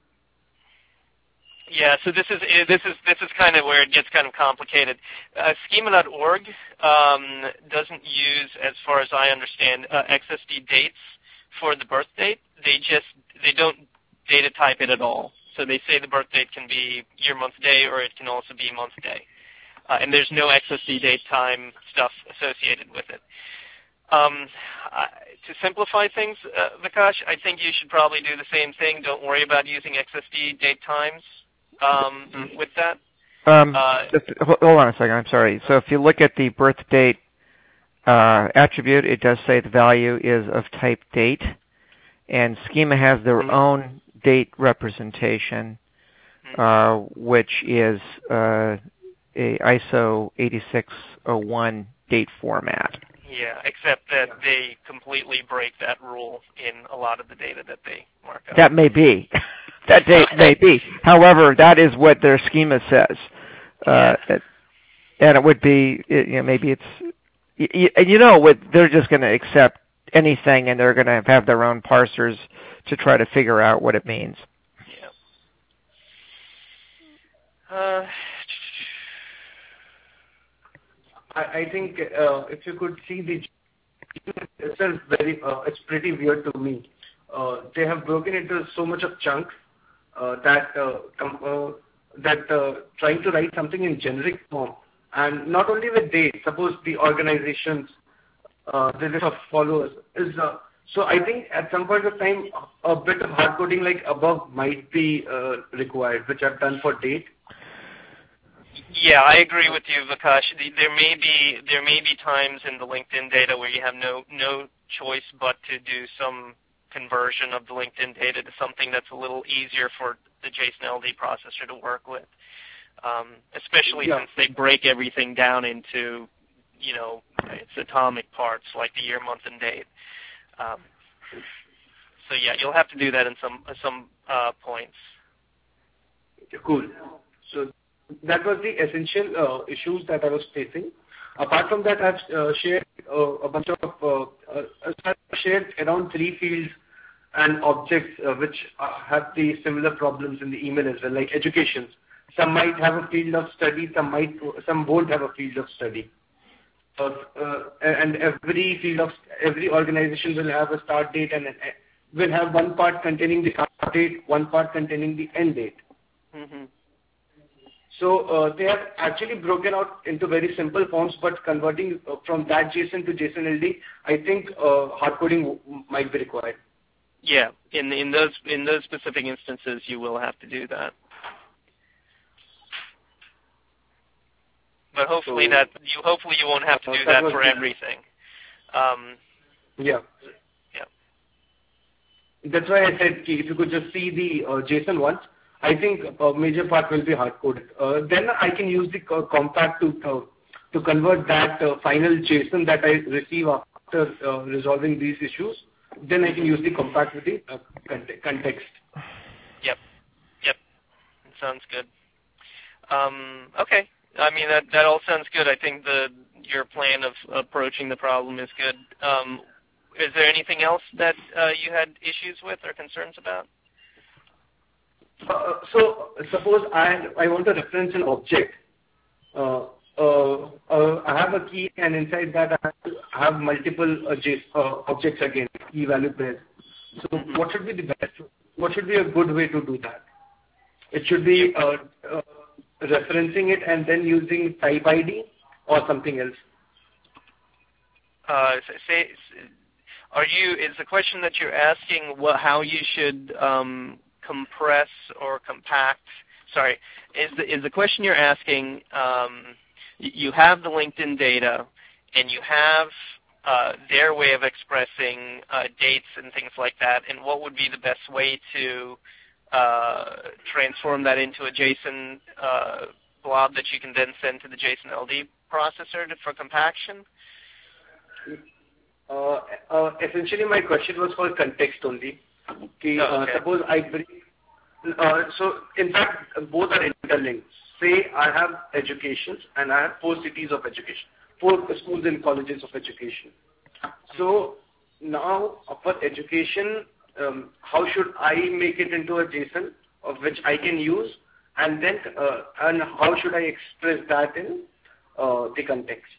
Yeah, so this is this is this is kind of where it gets kind of complicated. Uh, schema dot org um, doesn't use, as far as I understand, uh, X S D dates for the birth date. They just they don't data type it at all. So they say the birth date can be year, month, day, or it can also be month, day. Uh, and there's no X S D date time stuff associated with it. Um, I, to simplify things, uh, Vikash, I think you should probably do the same thing. Don't worry about using X S D date times. um, with that. Um, uh, just, hold on a second. I'm sorry. So if you look at the birth date uh, attribute, it does say the value is of type date, and Schema has their mm-hmm. own date representation, mm-hmm. uh, which is uh, a I S O eighty-six oh one date format. Yeah, except that they completely break that rule in a lot of the data that they mark up. That may be. That date may be. However, that is what their schema says. Uh, and it would be, you know, maybe it's, you, you know, what, they're just going to accept anything and they're going to have their own parsers to try to figure out what it means. Yeah. Uh, I, I think uh, if you could see the itself, very, uh, it's pretty weird to me. Uh, they have broken into so much of chunks uh, that uh, com- uh, that uh, trying to write something in generic form, and not only with dates. Suppose the organizations, uh, the list of followers is. Uh, so I think at some point of time, a bit of hard coding like above might be uh, required, which I've done for date. Yeah, I agree with you, Vikas. There may be there may be times in the LinkedIn data where you have no no choice but to do some conversion of the LinkedIn data to something that's a little easier for the JSON L D processor to work with, um, especially yeah. since they break everything down into, you know, its atomic parts like the year, month, and date. Um, so yeah, you'll have to do that in some some uh, points. Cool. So that was the essential uh, issues that I was facing. Apart from that, I've uh, shared uh, a bunch of uh, uh, shared around three fields and objects uh, which uh, have the similar problems in the email as well, like education. Some might have a field of study, some might, some won't have a field of study. Uh, uh, and every field of every organization will have a start date and uh, will have one part containing the start date, one part containing the end date. Mm-hmm. So uh, they have actually broken out into very simple forms, but converting uh, from that JSON to JSON L D, I think uh, hard coding w- might be required. Yeah, in in those in those specific instances, you will have to do that. But hopefully so, that you hopefully you won't have to do uh, that, that for everything. Um, yeah. Yeah. That's why I said if you could just see the uh, JSON once. I think a major part will be hard-coded. Uh, then I can use the uh, compact to uh, to convert that uh, final JSON that I receive after uh, resolving these issues. Then I can use the compact with the uh, context. Yep. Yep. Sounds good. Um, okay. I mean, that that all sounds good. I think the your plan of approaching the problem is good. Um, is there anything else that uh, you had issues with or concerns about? Uh, so suppose I I want to reference an object. Uh, uh, uh, I have a key, and inside that I have multiple uh, J, uh, objects again, key value pairs. So mm-hmm. what should be the best? What should be a good way to do that? It should be uh, uh, referencing it and then using type I D or something else. Uh, say, are you? Is the question that you're asking what, how you should um, compress or compact? Sorry, is the is the question you're asking? Um, you have the LinkedIn data, and you have uh, their way of expressing uh, dates and things like that. And what would be the best way to uh, transform that into a JSON uh, blob that you can then send to the JSON L D processor to, for compaction? Uh, uh, essentially, my question was for context only. Okay, oh, okay. Uh, suppose I bring, uh, so in fact, both are interlinked. Say I have education and I have four cities of education, four schools and colleges of education. So now for education, um, how should I make it into a JSON of which I can use, and then uh, and how should I express that in uh, the context?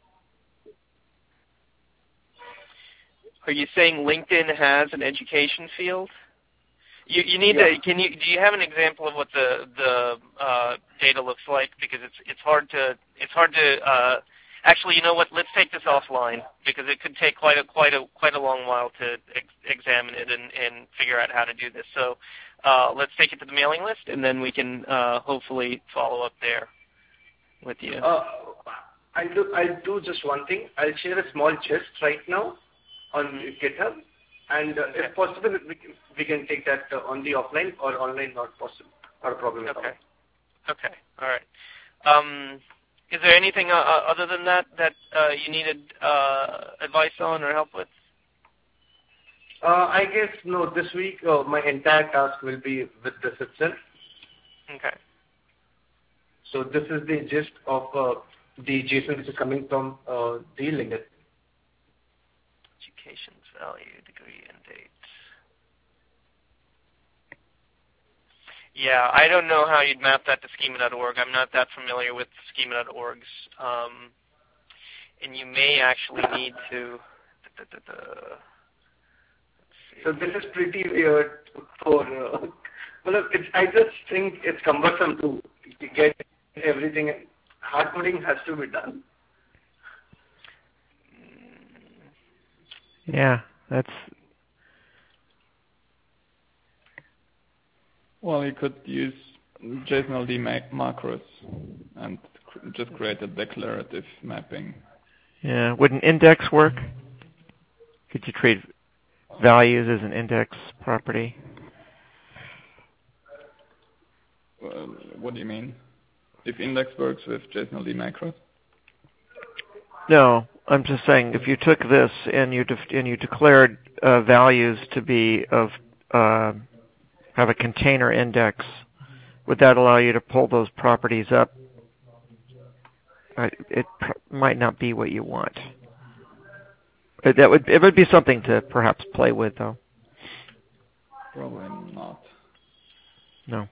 Are you saying LinkedIn has an education field? You, you need yeah. to. Can you? Do you have an example of what the the uh, data looks like? Because it's it's hard to it's hard to. Uh, actually, you know what? Let's take this offline because it could take quite a quite a quite a long while to ex- examine it and, and figure out how to do this. So, uh, let's take it to the mailing list, and then we can uh, hopefully follow up there with you. Uh, I do. I do just one thing. I'll share a small gist right now on GitHub, and uh, okay. if possible, we can, we can take that uh, on the offline or online. Not possible. Not a problem at okay. all. Okay. All right. Um, is there anything uh, other than that that uh, you needed uh, advice on or help with? Uh, I guess, no, this week uh, my entire task will be with this itself. Okay. So this is the gist of uh, the JSON which is coming from uh, the LinkedIn. Education's value, degree, and date. Yeah, I don't know how you'd map that to schema dot org. I'm not that familiar with schema dot org's. Um, and you may actually need to... Da, da, da, da. So this is pretty weird for, uh, well, it's, I just think it's cumbersome to get everything. Hard coding has to be done. Yeah, that's... Well, you could use JSON-L D macros and just create a declarative mapping. Yeah, would an index work? Could you treat values as an index property? Uh, what do you mean? If index works with JSON-L D macros? No, I'm just saying if you took this and you def- and you declared uh, values to be of uh, have a container index, would that allow you to pull those properties up? Uh, it pr- might not be what you want. It, that would it would be something to perhaps play with, though. Probably not. No.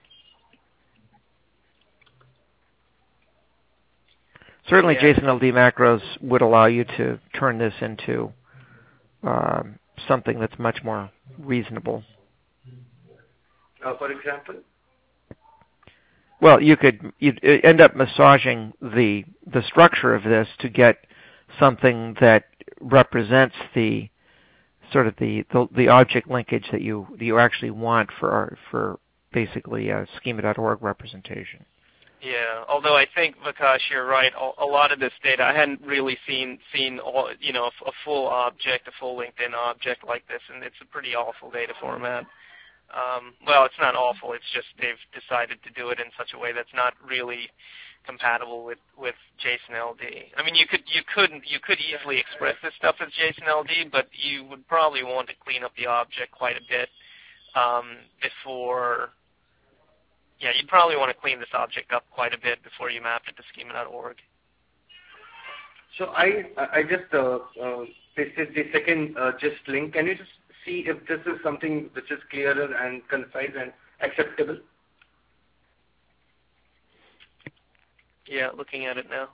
Certainly, yeah. JSON-L D macros would allow you to turn this into um, something that's much more reasonable. Uh, for example? Well, you could you'd end up massaging the the structure of this to get something that represents the sort of the, the, the object linkage that you that you actually want for our, for basically a schema dot org representation. Yeah, although I think, Vikas, you're right. A, a lot of this data, I hadn't really seen seen all, you know a full object, a full LinkedIn object like this, and it's a pretty awful data format. Um, well, it's not awful. It's just they've decided to do it in such a way that's not really compatible with, with JSON-L D. I mean, you could you could you could easily express this stuff as JSON-L D, but you would probably want to clean up the object quite a bit um, before. Yeah, you'd probably want to clean this object up quite a bit before you map it to schema dot org. So I I just uh, uh, pasted the second uh, just link. Can you just see if this is something which is clearer and concise and acceptable? Yeah, looking at it now.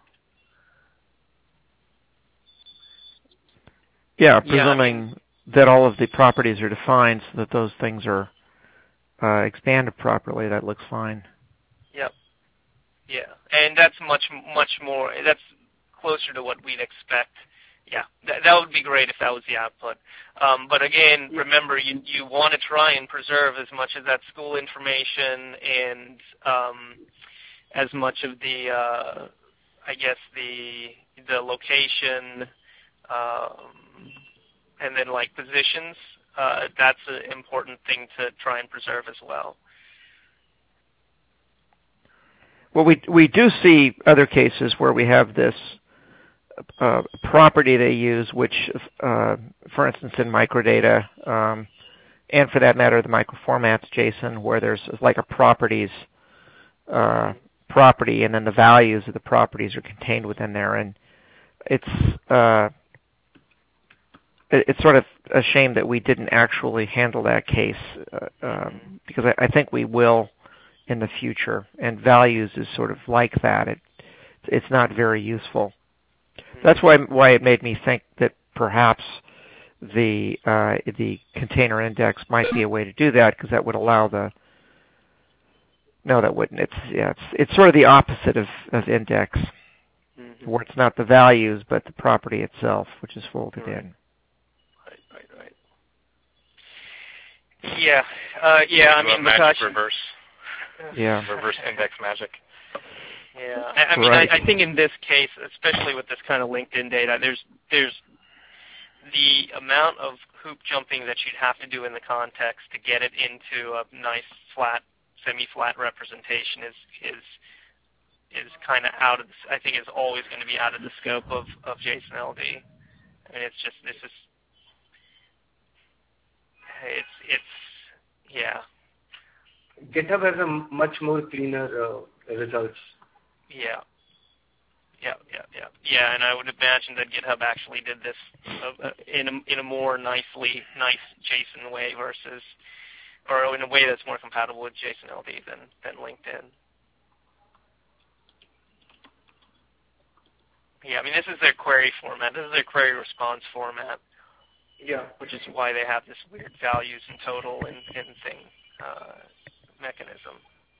Yeah, presuming yeah, I mean, that all of the properties are defined so that those things are uh, expanded properly, that looks fine. Yep. Yeah, and that's much, much more, that's closer to what we'd expect. Yeah, that, that would be great if that was the output. Um, but again, remember, you you want to try and preserve as much of that school information and um, as much of the, uh, I guess, the the location, um, and then like positions. Uh, that's an important thing to try and preserve as well. Well, we we do see other cases where we have this uh, property they use, which, uh, for instance, in microdata, um, and for that matter, the microformats JSON, where there's like a properties uh, property, and then the values of the properties are contained within there, and it's uh, it, it's sort of a shame that we didn't actually handle that case, uh, um, because I, I think we will in the future, and values is sort of like that. It it's not very useful. That's why why it made me think that perhaps the uh, the container index might be a way to do that, because that would allow the no, that wouldn't. It's yeah, it's it's sort of the opposite of, of index, mm-hmm. where it's not the values but the property itself, which is folded right. in. Right, right, right. Yeah, uh, yeah. I mean, magic Vikash, reverse. Yeah. Reverse index magic. Yeah, I, I mean, right. I, I think in this case, especially with this kind of LinkedIn data, there's there's the amount of hoop jumping that you'd have to do in the context to get it into a nice flat, semi-flat representation is is is kind of out of. The, I think is always going to be out of the scope of of JSON L D. I mean, it's just this is it's it's yeah. GitHub has a much more cleaner uh, results. Yeah. Yeah, yeah, yeah, yeah. And I would imagine that GitHub actually did this uh, in a in a more nicely nice JSON way versus, or in a way that's more compatible with JSON L D than than LinkedIn. Yeah, I mean, this is their query format. This is their query response format. Yeah. Which is why they have this weird values and total and, and thing uh, mechanism.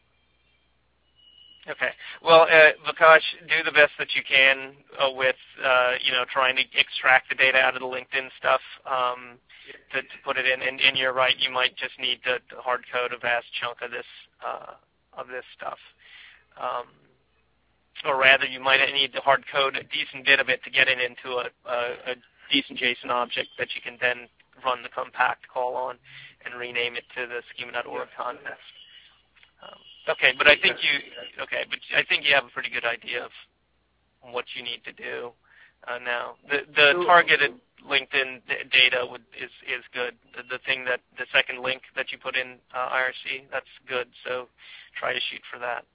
Okay. Well, uh, Vikash, do the best that you can uh, with, uh, you know, trying to extract the data out of the LinkedIn stuff um, to, to put it in. And, and you're right, you might just need to hard code a vast chunk of this uh, of this stuff. Um, or rather, you might need to hard code a decent bit of it to get it into a, a, a decent JSON object that you can then run the compact call on and rename it to the schema dot org context. Um, okay, but I think you okay, but I think you have a pretty good idea of what you need to do uh, now. The the so, targeted LinkedIn d- data would, is is good. The, the thing that the second link that you put in uh, I R C, that's good. So try to shoot for that.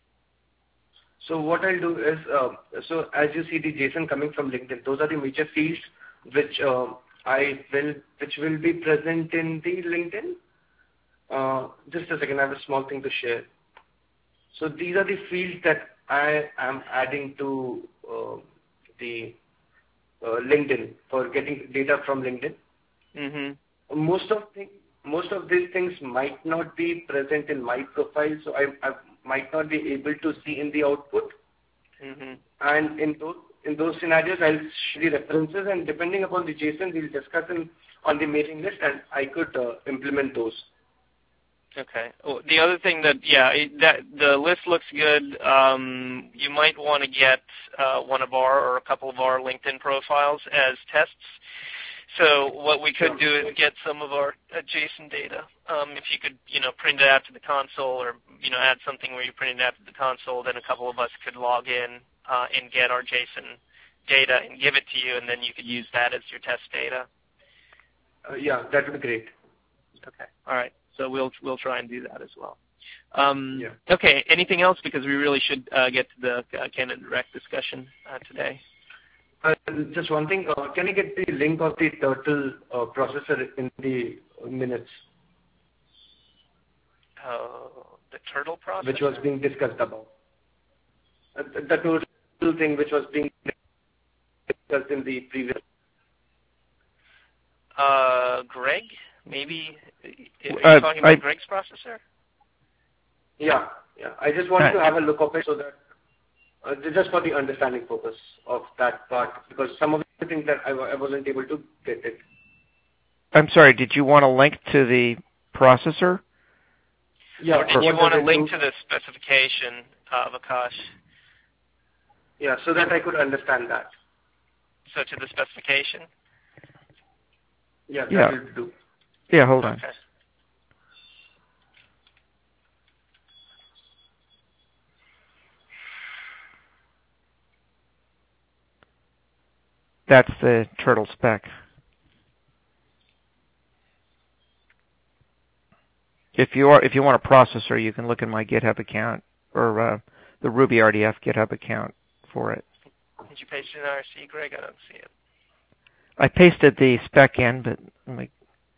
So what I'll do is, uh, so as you see the JSON coming from LinkedIn, those are the major fields which uh, I will which will be present in the LinkedIn. Uh, just a second, I have a small thing to share. So these are the fields that I am adding to uh, the uh, LinkedIn for getting data from LinkedIn. Mm-hmm. Most of the, most of these things might not be present in my profile, so I, I might not be able to see in the output. Mm-hmm. And in those in those scenarios, I'll show the references, and depending upon the JSON, we'll discuss in, on the mailing list, and I could uh, implement those. Okay. Well, the other thing that, yeah, that the list looks good. Um, you might want to get uh, one of our or a couple of our LinkedIn profiles as tests. So what we could do is get some of our uh, JSON data. Um, if you could, you know, print it out to the console, or you know, add something where you print it out to the console, then a couple of us could log in uh, and get our JSON data and give it to you, and then you could use that as your test data. Uh, yeah, that would be great. Okay. All right. So we'll we'll try and do that as well. Um, yeah. Okay. Anything else? Because we really should uh, get to the uh, candidate direct discussion uh, today. Uh, just one thing. Uh, can I get the link of the Turtle uh, processor in the minutes? Uh, the Turtle processor? Which was being discussed about. Uh, the, the Turtle thing which was being discussed in the previous. Uh, Greg? Maybe, are you uh, talking about I, Greg's processor? Yeah, yeah. I just wanted to have a look of it so that, uh, just for the understanding purpose of that part, because some of the things that I, I wasn't able to get it. I'm sorry, did you want a link to the processor? Yeah. Or did you want a link to the specification, uh, Vikash? Yeah, so that I could understand that. So to the specification? Yeah, that yeah. will do. Yeah, hold on. Okay. That's the Turtle spec. If you are, if you want a processor, you can look in my GitHub account or uh, the Ruby R D F GitHub account for it. Did you paste it in I R C, Greg? I don't see it. I pasted the spec in, but let me.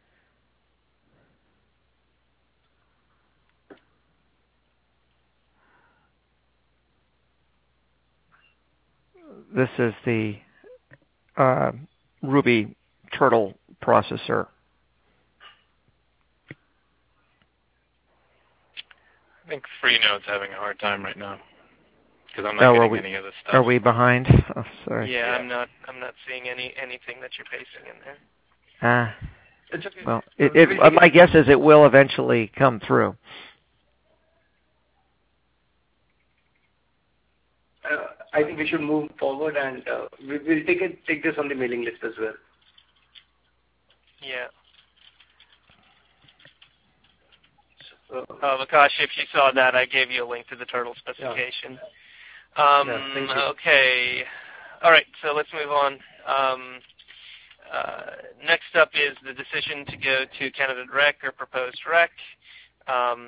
This is the uh, Ruby Turtle processor. I think Freenode's having a hard time right now because I'm not oh, getting we, any of this stuff. Are we behind? Oh, sorry. Yeah, yeah, I'm not. I'm not seeing any anything that you're pasting in there. Ah. It's okay. Well, it, it, my guess is it will eventually come through. Uh, I think we should move forward, and uh, we, we'll take it, take this on the mailing list as well. Yeah. So, uh, Vikash, if you saw that, I gave you a link to the turtle specification. Yeah. Um, yeah, thank you. Okay. All right, so let's move on. Um, uh, next up is the decision to go to candidate rec or proposed rec. Um,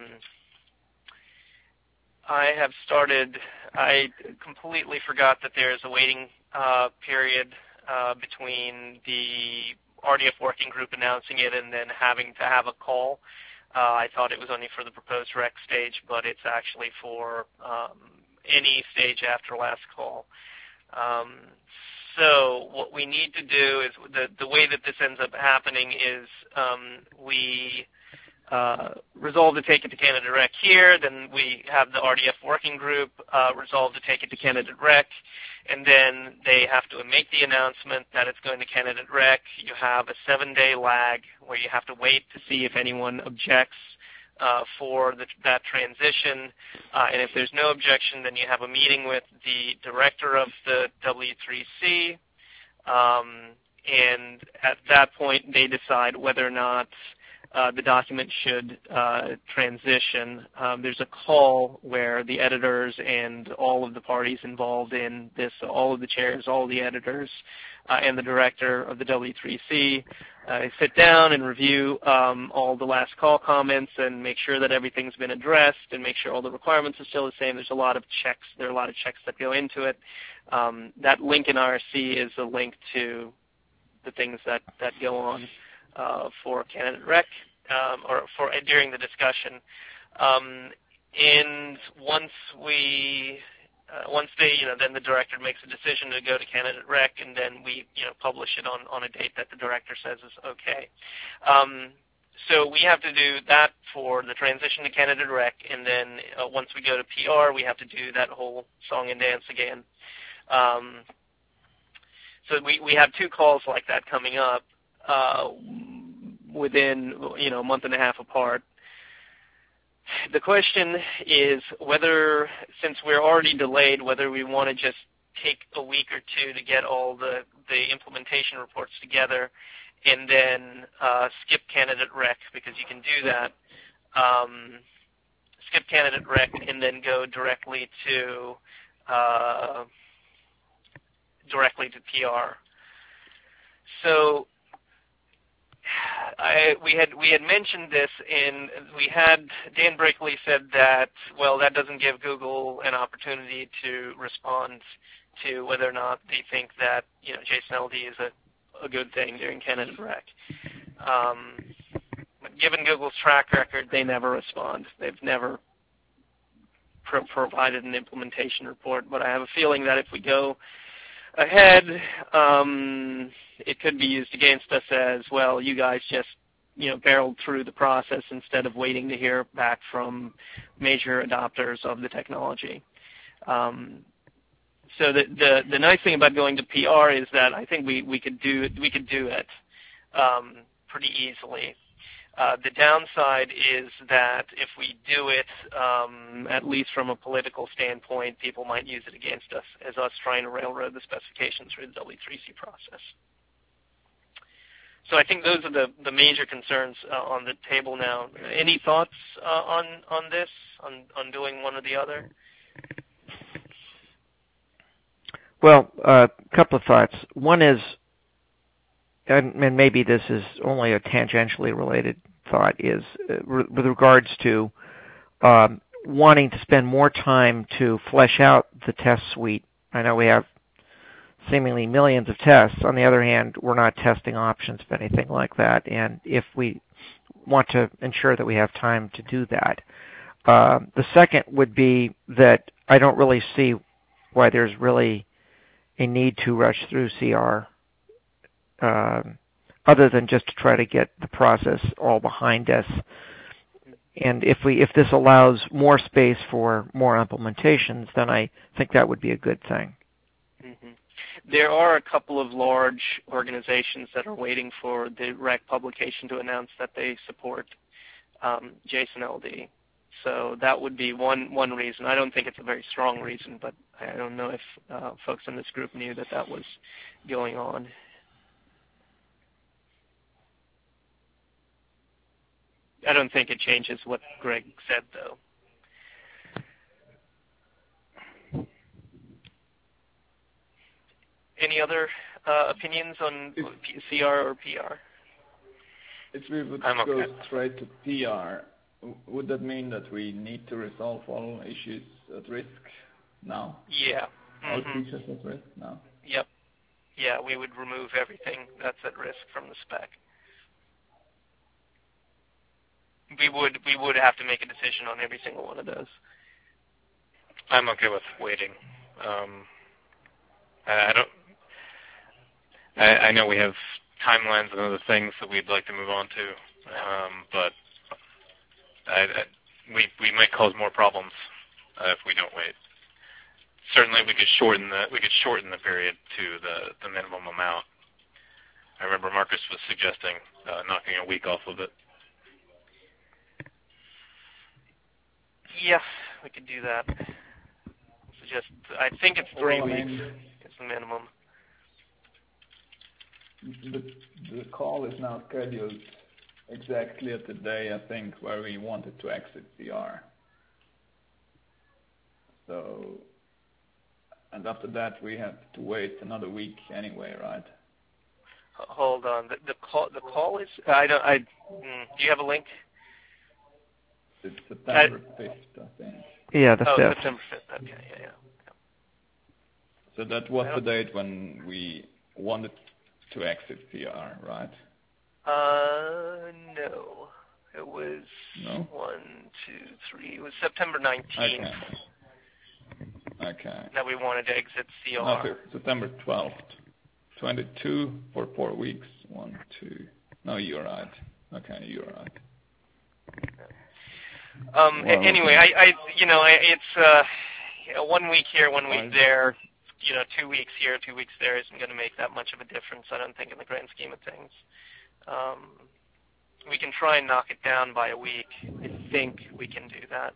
I have started, I completely forgot that there's a waiting uh, period uh, between the R D F working group announcing it and then having to have a call. Uh, I thought it was only for the proposed rec stage, but it's actually for um, any stage after last call. Um, so what we need to do is, the, the way that this ends up happening is um, we uh, resolve to take it to candidate rec here, then we have the R D F working group uh, resolve to take it to candidate rec, and then they have to make the announcement that it's going to candidate rec. You have a seven-day lag where you have to wait to see if anyone objects uh, for the, that transition. Uh, and if there's no objection, then you have a meeting with the director of the W three C. Um, and at that point, they decide whether or not Uh, the document should uh, transition. Um, there's a call where the editors and all of the parties involved in this, all of the chairs, all of the editors, uh, and the director of the W three C uh, sit down and review um, all the last call comments and make sure that everything's been addressed and make sure all the requirements are still the same. There's a lot of checks. There are a lot of checks that go into it. Um, that link in R S C is a link to the things that, that go on Uh, for candidate rec, um, or for uh, during the discussion. Um, and once we, uh, once they, you know, then the director makes a decision to go to candidate rec, and then we, you know, publish it on, on a date that the director says is okay. Um, so we have to do that for the transition to candidate rec, and then uh, once we go to P R, we have to do that whole song and dance again. Um, so we, we have two calls like that coming up. Uh, within, you know, a month and a half apart. The question is whether, since we're already delayed, whether we want to just take a week or two to get all the, the implementation reports together and then uh, skip candidate rec, because you can do that. Um, skip candidate rec and then go directly to uh, directly to P R. So I, we had we had mentioned this, and we had Dan Brinkley said that, well, that doesn't give Google an opportunity to respond to whether or not they think that, you know, JSON L D is a, a good thing during candidate rec. Um, but given Google's track record, they never respond. They've never pro- provided an implementation report. But I have a feeling that if we go ahead, um, it could be used against us as, well, you guys just, you know, barreled through the process instead of waiting to hear back from major adopters of the technology. Um, so the, the the nice thing about going to P R is that I think we, we could do we could do it um, pretty easily. Uh, the downside is that if we do it, um, at least from a political standpoint, people might use it against us as us trying to railroad the specifications through the W three C process. So I think those are the, the major concerns uh, on the table now. Any thoughts uh, on on this, on, on doing one or the other? Well, a uh, couple of thoughts. One is, and, and maybe this is only a tangentially related thought, is uh, re- with regards to um, wanting to spend more time to flesh out the test suite. I know we have seemingly millions of tests. On the other hand, we're not testing options of anything like that. And if we want to ensure that we have time to do that. Uh, the second would be that I don't really see why there's really a need to rush through C R, uh, other than just to try to get the process all behind us. And if we if this allows more space for more implementations, then I think that would be a good thing. Mm-hmm. there are a couple of large organizations that are waiting for the R E C publication to announce that they support um, JSON L D. So that would be one one reason. I don't think it's a very strong reason, but I don't know if uh, folks in this group knew that that was going on. I don't think it changes what Greg said, though. Any other uh, opinions on if, C R or P R? If we would I'm go okay. straight to P R, would that mean that we need to resolve all issues at risk now? Yeah. All Mm-hmm. features at risk now? Yep. Yeah, we would remove everything that's at risk from the spec. We would we would have to make a decision on every single one of those. I'm okay with waiting. Um, I, I don't. I, I know we have timelines and other things that we'd like to move on to, um, but I, I, we we might cause more problems uh, if we don't wait. Certainly, we could shorten the we could shorten the period to the, the minimum amount. I remember Marcus was suggesting uh, knocking a week off of it. Yeah, we could do that. So just, I think it's three well, I weeks. mean, It's the minimum. The, the call is now scheduled exactly at the day, I think, where we wanted to exit C R. So, and after that, we have to wait another week anyway, right? Hold on. The, the call. The call is. I don't. I. Mm, do you have a link? It's September fifth, I think. Yeah, the oh, fifth. September fifth. Okay, yeah, yeah. So that was the date when we wanted to exit C R, right? Uh, no. It was no? one, two, three. It was September nineteenth. Okay. Okay. That we wanted to exit C R. No, September twelfth. twenty-two for four weeks. One, two. No, you're right. Okay, you're right. Um, well, anyway, I, I, you know, I, it's uh, you know, one week here, one week there. You know, two weeks here, two weeks there isn't going to make that much of a difference, I don't think, in the grand scheme of things. Um, we can try and knock it down by a week. I think we can do that.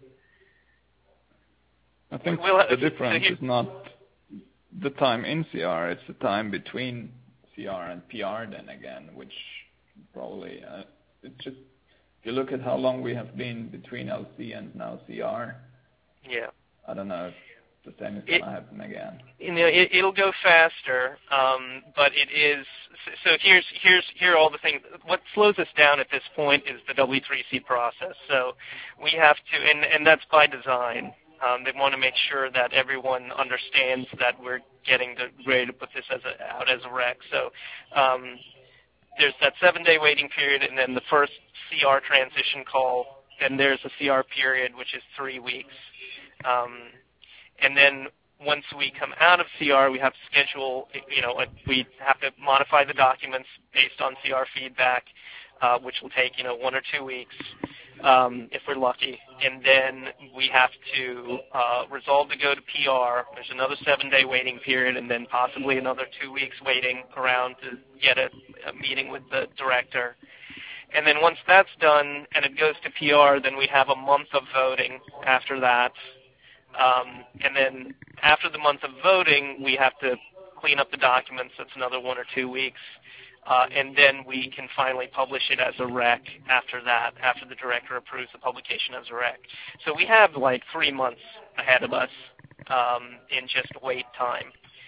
I think we'll, the difference so is not the time in C R, it's the time between C R and P R then again, which probably, uh, it's just, if you look at how long we have been between L C and now C R, yeah, I don't know if the same is going to happen again. You know, it, it'll go faster, um, but it is, so here's, here's, here are all the things. What slows us down at this point is the W three C process. So we have to, and, and that's by design. Um, they want to make sure that everyone understands that we're getting to, ready to put this as a, out as a rec. So um, there's that seven-day waiting period, and then the first C R transition call. Then there's a C R period, which is three weeks. Um, and then once we come out of C R, we have to schedule, you know, a, we have to modify the documents based on C R feedback, uh, which will take, you know, one or two weeks. Um, if we're lucky, and then we have to uh, resolve to go to P R. There's another seven-day waiting period, and then possibly another two weeks waiting around to get a, a meeting with the director. And then once that's done and it goes to P R, then we have a month of voting after that. Um, and then after the month of voting, we have to clean up the documents. That's another one or two weeks. Uh, and then we can finally publish it as a rec after that, after the director approves the publication as a rec. So we have like three months ahead of us um, in just wait time.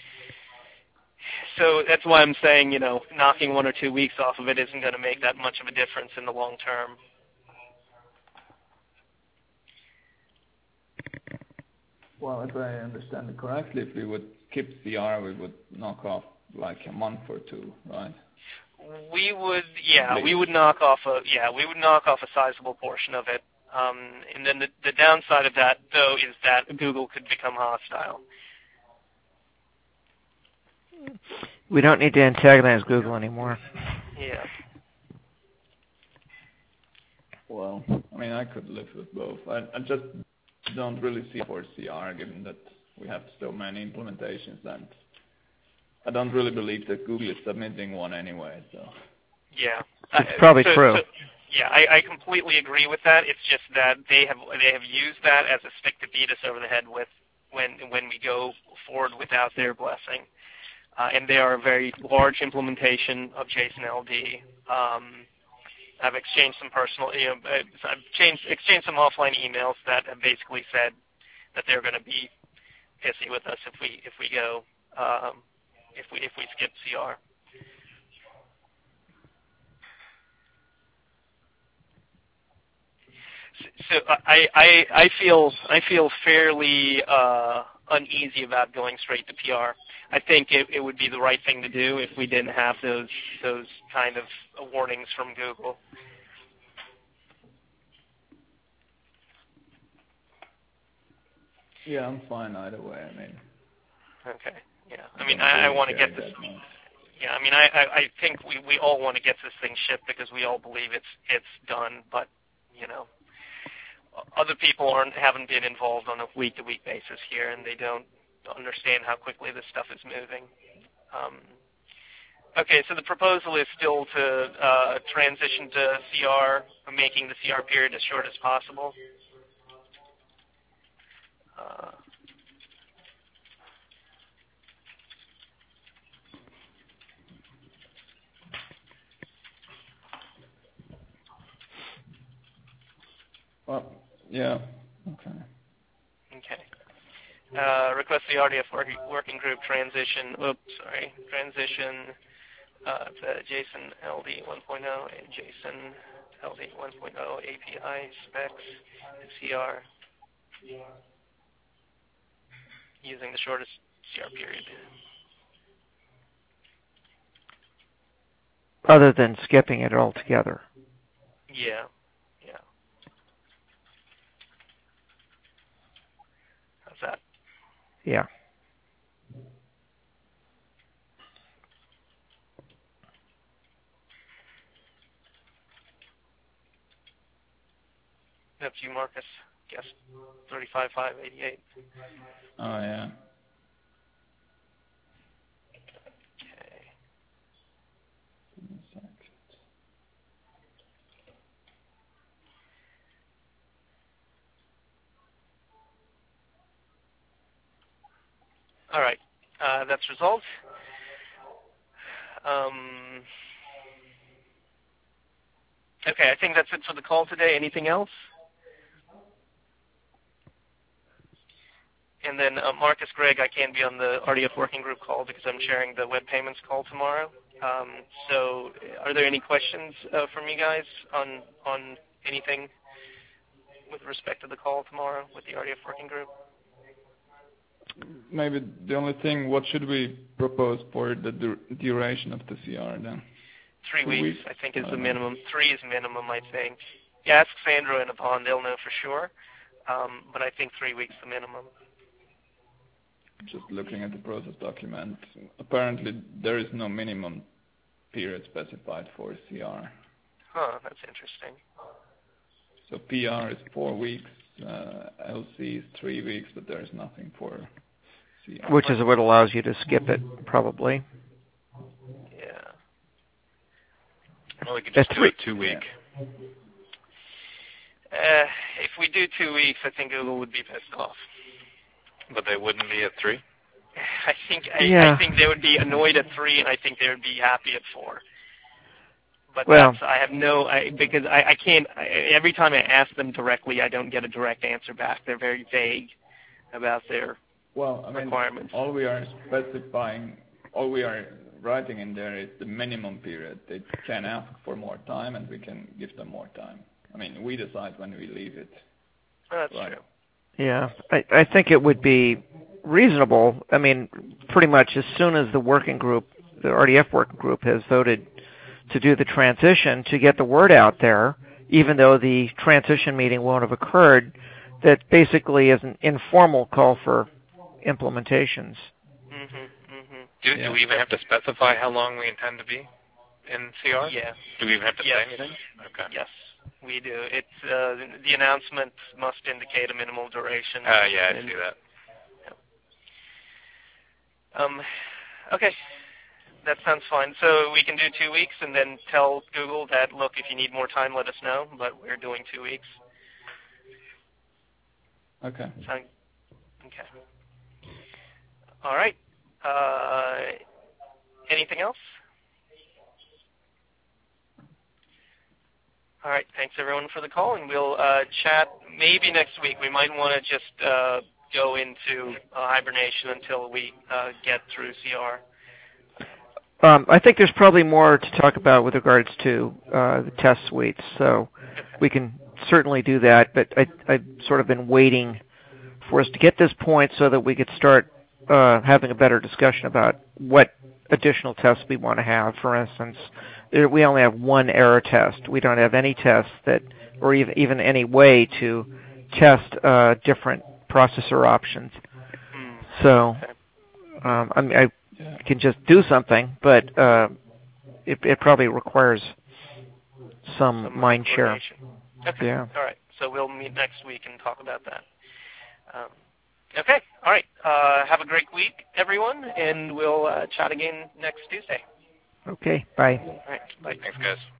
So that's why I'm saying, you know, knocking one or two weeks off of it isn't going to make that much of a difference in the long term. Well, if I understand it correctly, if we would keep C R, we would knock off like a month or two, right? We would, yeah, we would knock off a, yeah, we would knock off a sizable portion of it. Um, and then the, the downside of that, though, is that Google could become hostile. We don't need to antagonize Google anymore. Yeah. Well, I mean, I could live with both. I, I just don't really see for C R, given that we have so many implementations and I don't really believe that Google is submitting one anyway. So. Yeah, it's probably so, true. So, yeah, I, I completely agree with that. It's just that they have they have used that as a stick to beat us over the head with when when we go forward without their blessing. Uh, and they are a very large implementation of JSON L D. Um, I've exchanged some personal, you know, I've changed, exchanged some offline emails that have basically said that they're going to be pissy with us if we if we go um, if we if we skip C R. So I, I I feel I feel fairly uh, uneasy about going straight to P R. I think it, it would be the right thing to do if we didn't have those those kind of warnings from Google. Yeah, I'm fine either way. I mean. Okay. Yeah. I mean, I, I want to get this. Yeah. I mean, I, I I think we we all want to get this thing shipped because we all believe it's it's done. But you know, other people aren't haven't been involved on a week to week basis here, and they don't understand how quickly this stuff is moving. Um, okay. So the proposal is still to uh, transition to C R, making the C R period as short as possible. Uh, Well, yeah. Okay. Okay. Uh, request the R D F working, working group transition. Oops, sorry. Transition uh, to JSON L D one point oh and JSON L D one point oh A P I specs and C R using the shortest C R period. Other than skipping it altogether. Yeah. Yeah. How's that? Yeah. That's you, Marcus. Guess thirty-five five eighty-eight. Oh, yeah. Okay. All right. Uh, that's resolved. Um, okay, I think that's it for the call today. Anything else? And then uh, Marcus, Greg, I can't be on the R D F working group call because I'm sharing the web payments call tomorrow. Um, so are there any questions uh, from you guys on on anything with respect to the call tomorrow with the R D F working group? Maybe the only thing, what should we propose for the dur duration of the C R then? Three weeks, weeks, I think, is I the know. minimum. Three is minimum, I think. Yeah, ask Sandra and Yvonne, they'll know for sure. Um, but I think three weeks the minimum. Just looking at the process document, apparently there is no minimum period specified for C R. Huh, that's interesting. So P R is four weeks, uh, L C is three weeks, but there is nothing for C R. Which is what allows you to skip it, probably. Yeah. Well, we could just That's do a three. two-week. Uh, if we do two weeks, I think Google would be pissed off. But they wouldn't be at three? I think I, Yeah. I think they would be annoyed at three, and I think they would be happy at four. But Well, that's, I have no, I, because I, I can't, I, every time I ask them directly, I don't get a direct answer back. They're very vague about their Well, I mean, requirements. all we are specifying, all we are writing in there is the minimum period. They can ask for more time, and we can give them more time. I mean, we decide when we leave it. That's Right. true. yeah, I, I think it would be reasonable. I mean, pretty much as soon as the working group, the R D F working group, has voted to do the transition, to get the word out there, even though the transition meeting won't have occurred, that basically is an informal call for implementations. Mm-hmm, mm-hmm. Do, Yeah. do we even have to specify how long we intend to be in C R? Yeah. Do we even have to Yes. say anything? Okay. Yes, we do. It's uh, the announcement must indicate a minimal duration. Uh, yeah, I And- see that. Um, Okay. That sounds fine. So we can do two weeks and then tell Google that, look, if you need more time, let us know, but we're doing two weeks. Okay. Sound, okay. All right. Uh, anything else? All right. Thanks, everyone, for the call, and we'll uh, chat maybe next week. We might want to just uh, go into uh, hibernation until we uh, get through C R. Um, I think there's probably more to talk about with regards to uh, the test suites, so we can certainly do that, but I, I've sort of been waiting for us to get this point so that we could start uh, having a better discussion about what additional tests we want to have. For instance, there, we only have one error test. We don't have any tests that, or even, even any way to test uh, different processor options. So um, I mean, I can just do something, but uh, it, it probably requires some, some mind share. Okay. Yeah. All right. So we'll meet next week and talk about that. Um, okay. All right. Uh, have a great week, everyone, and we'll uh, chat again next Tuesday. Okay. Bye. All right. Bye. Thanks, guys.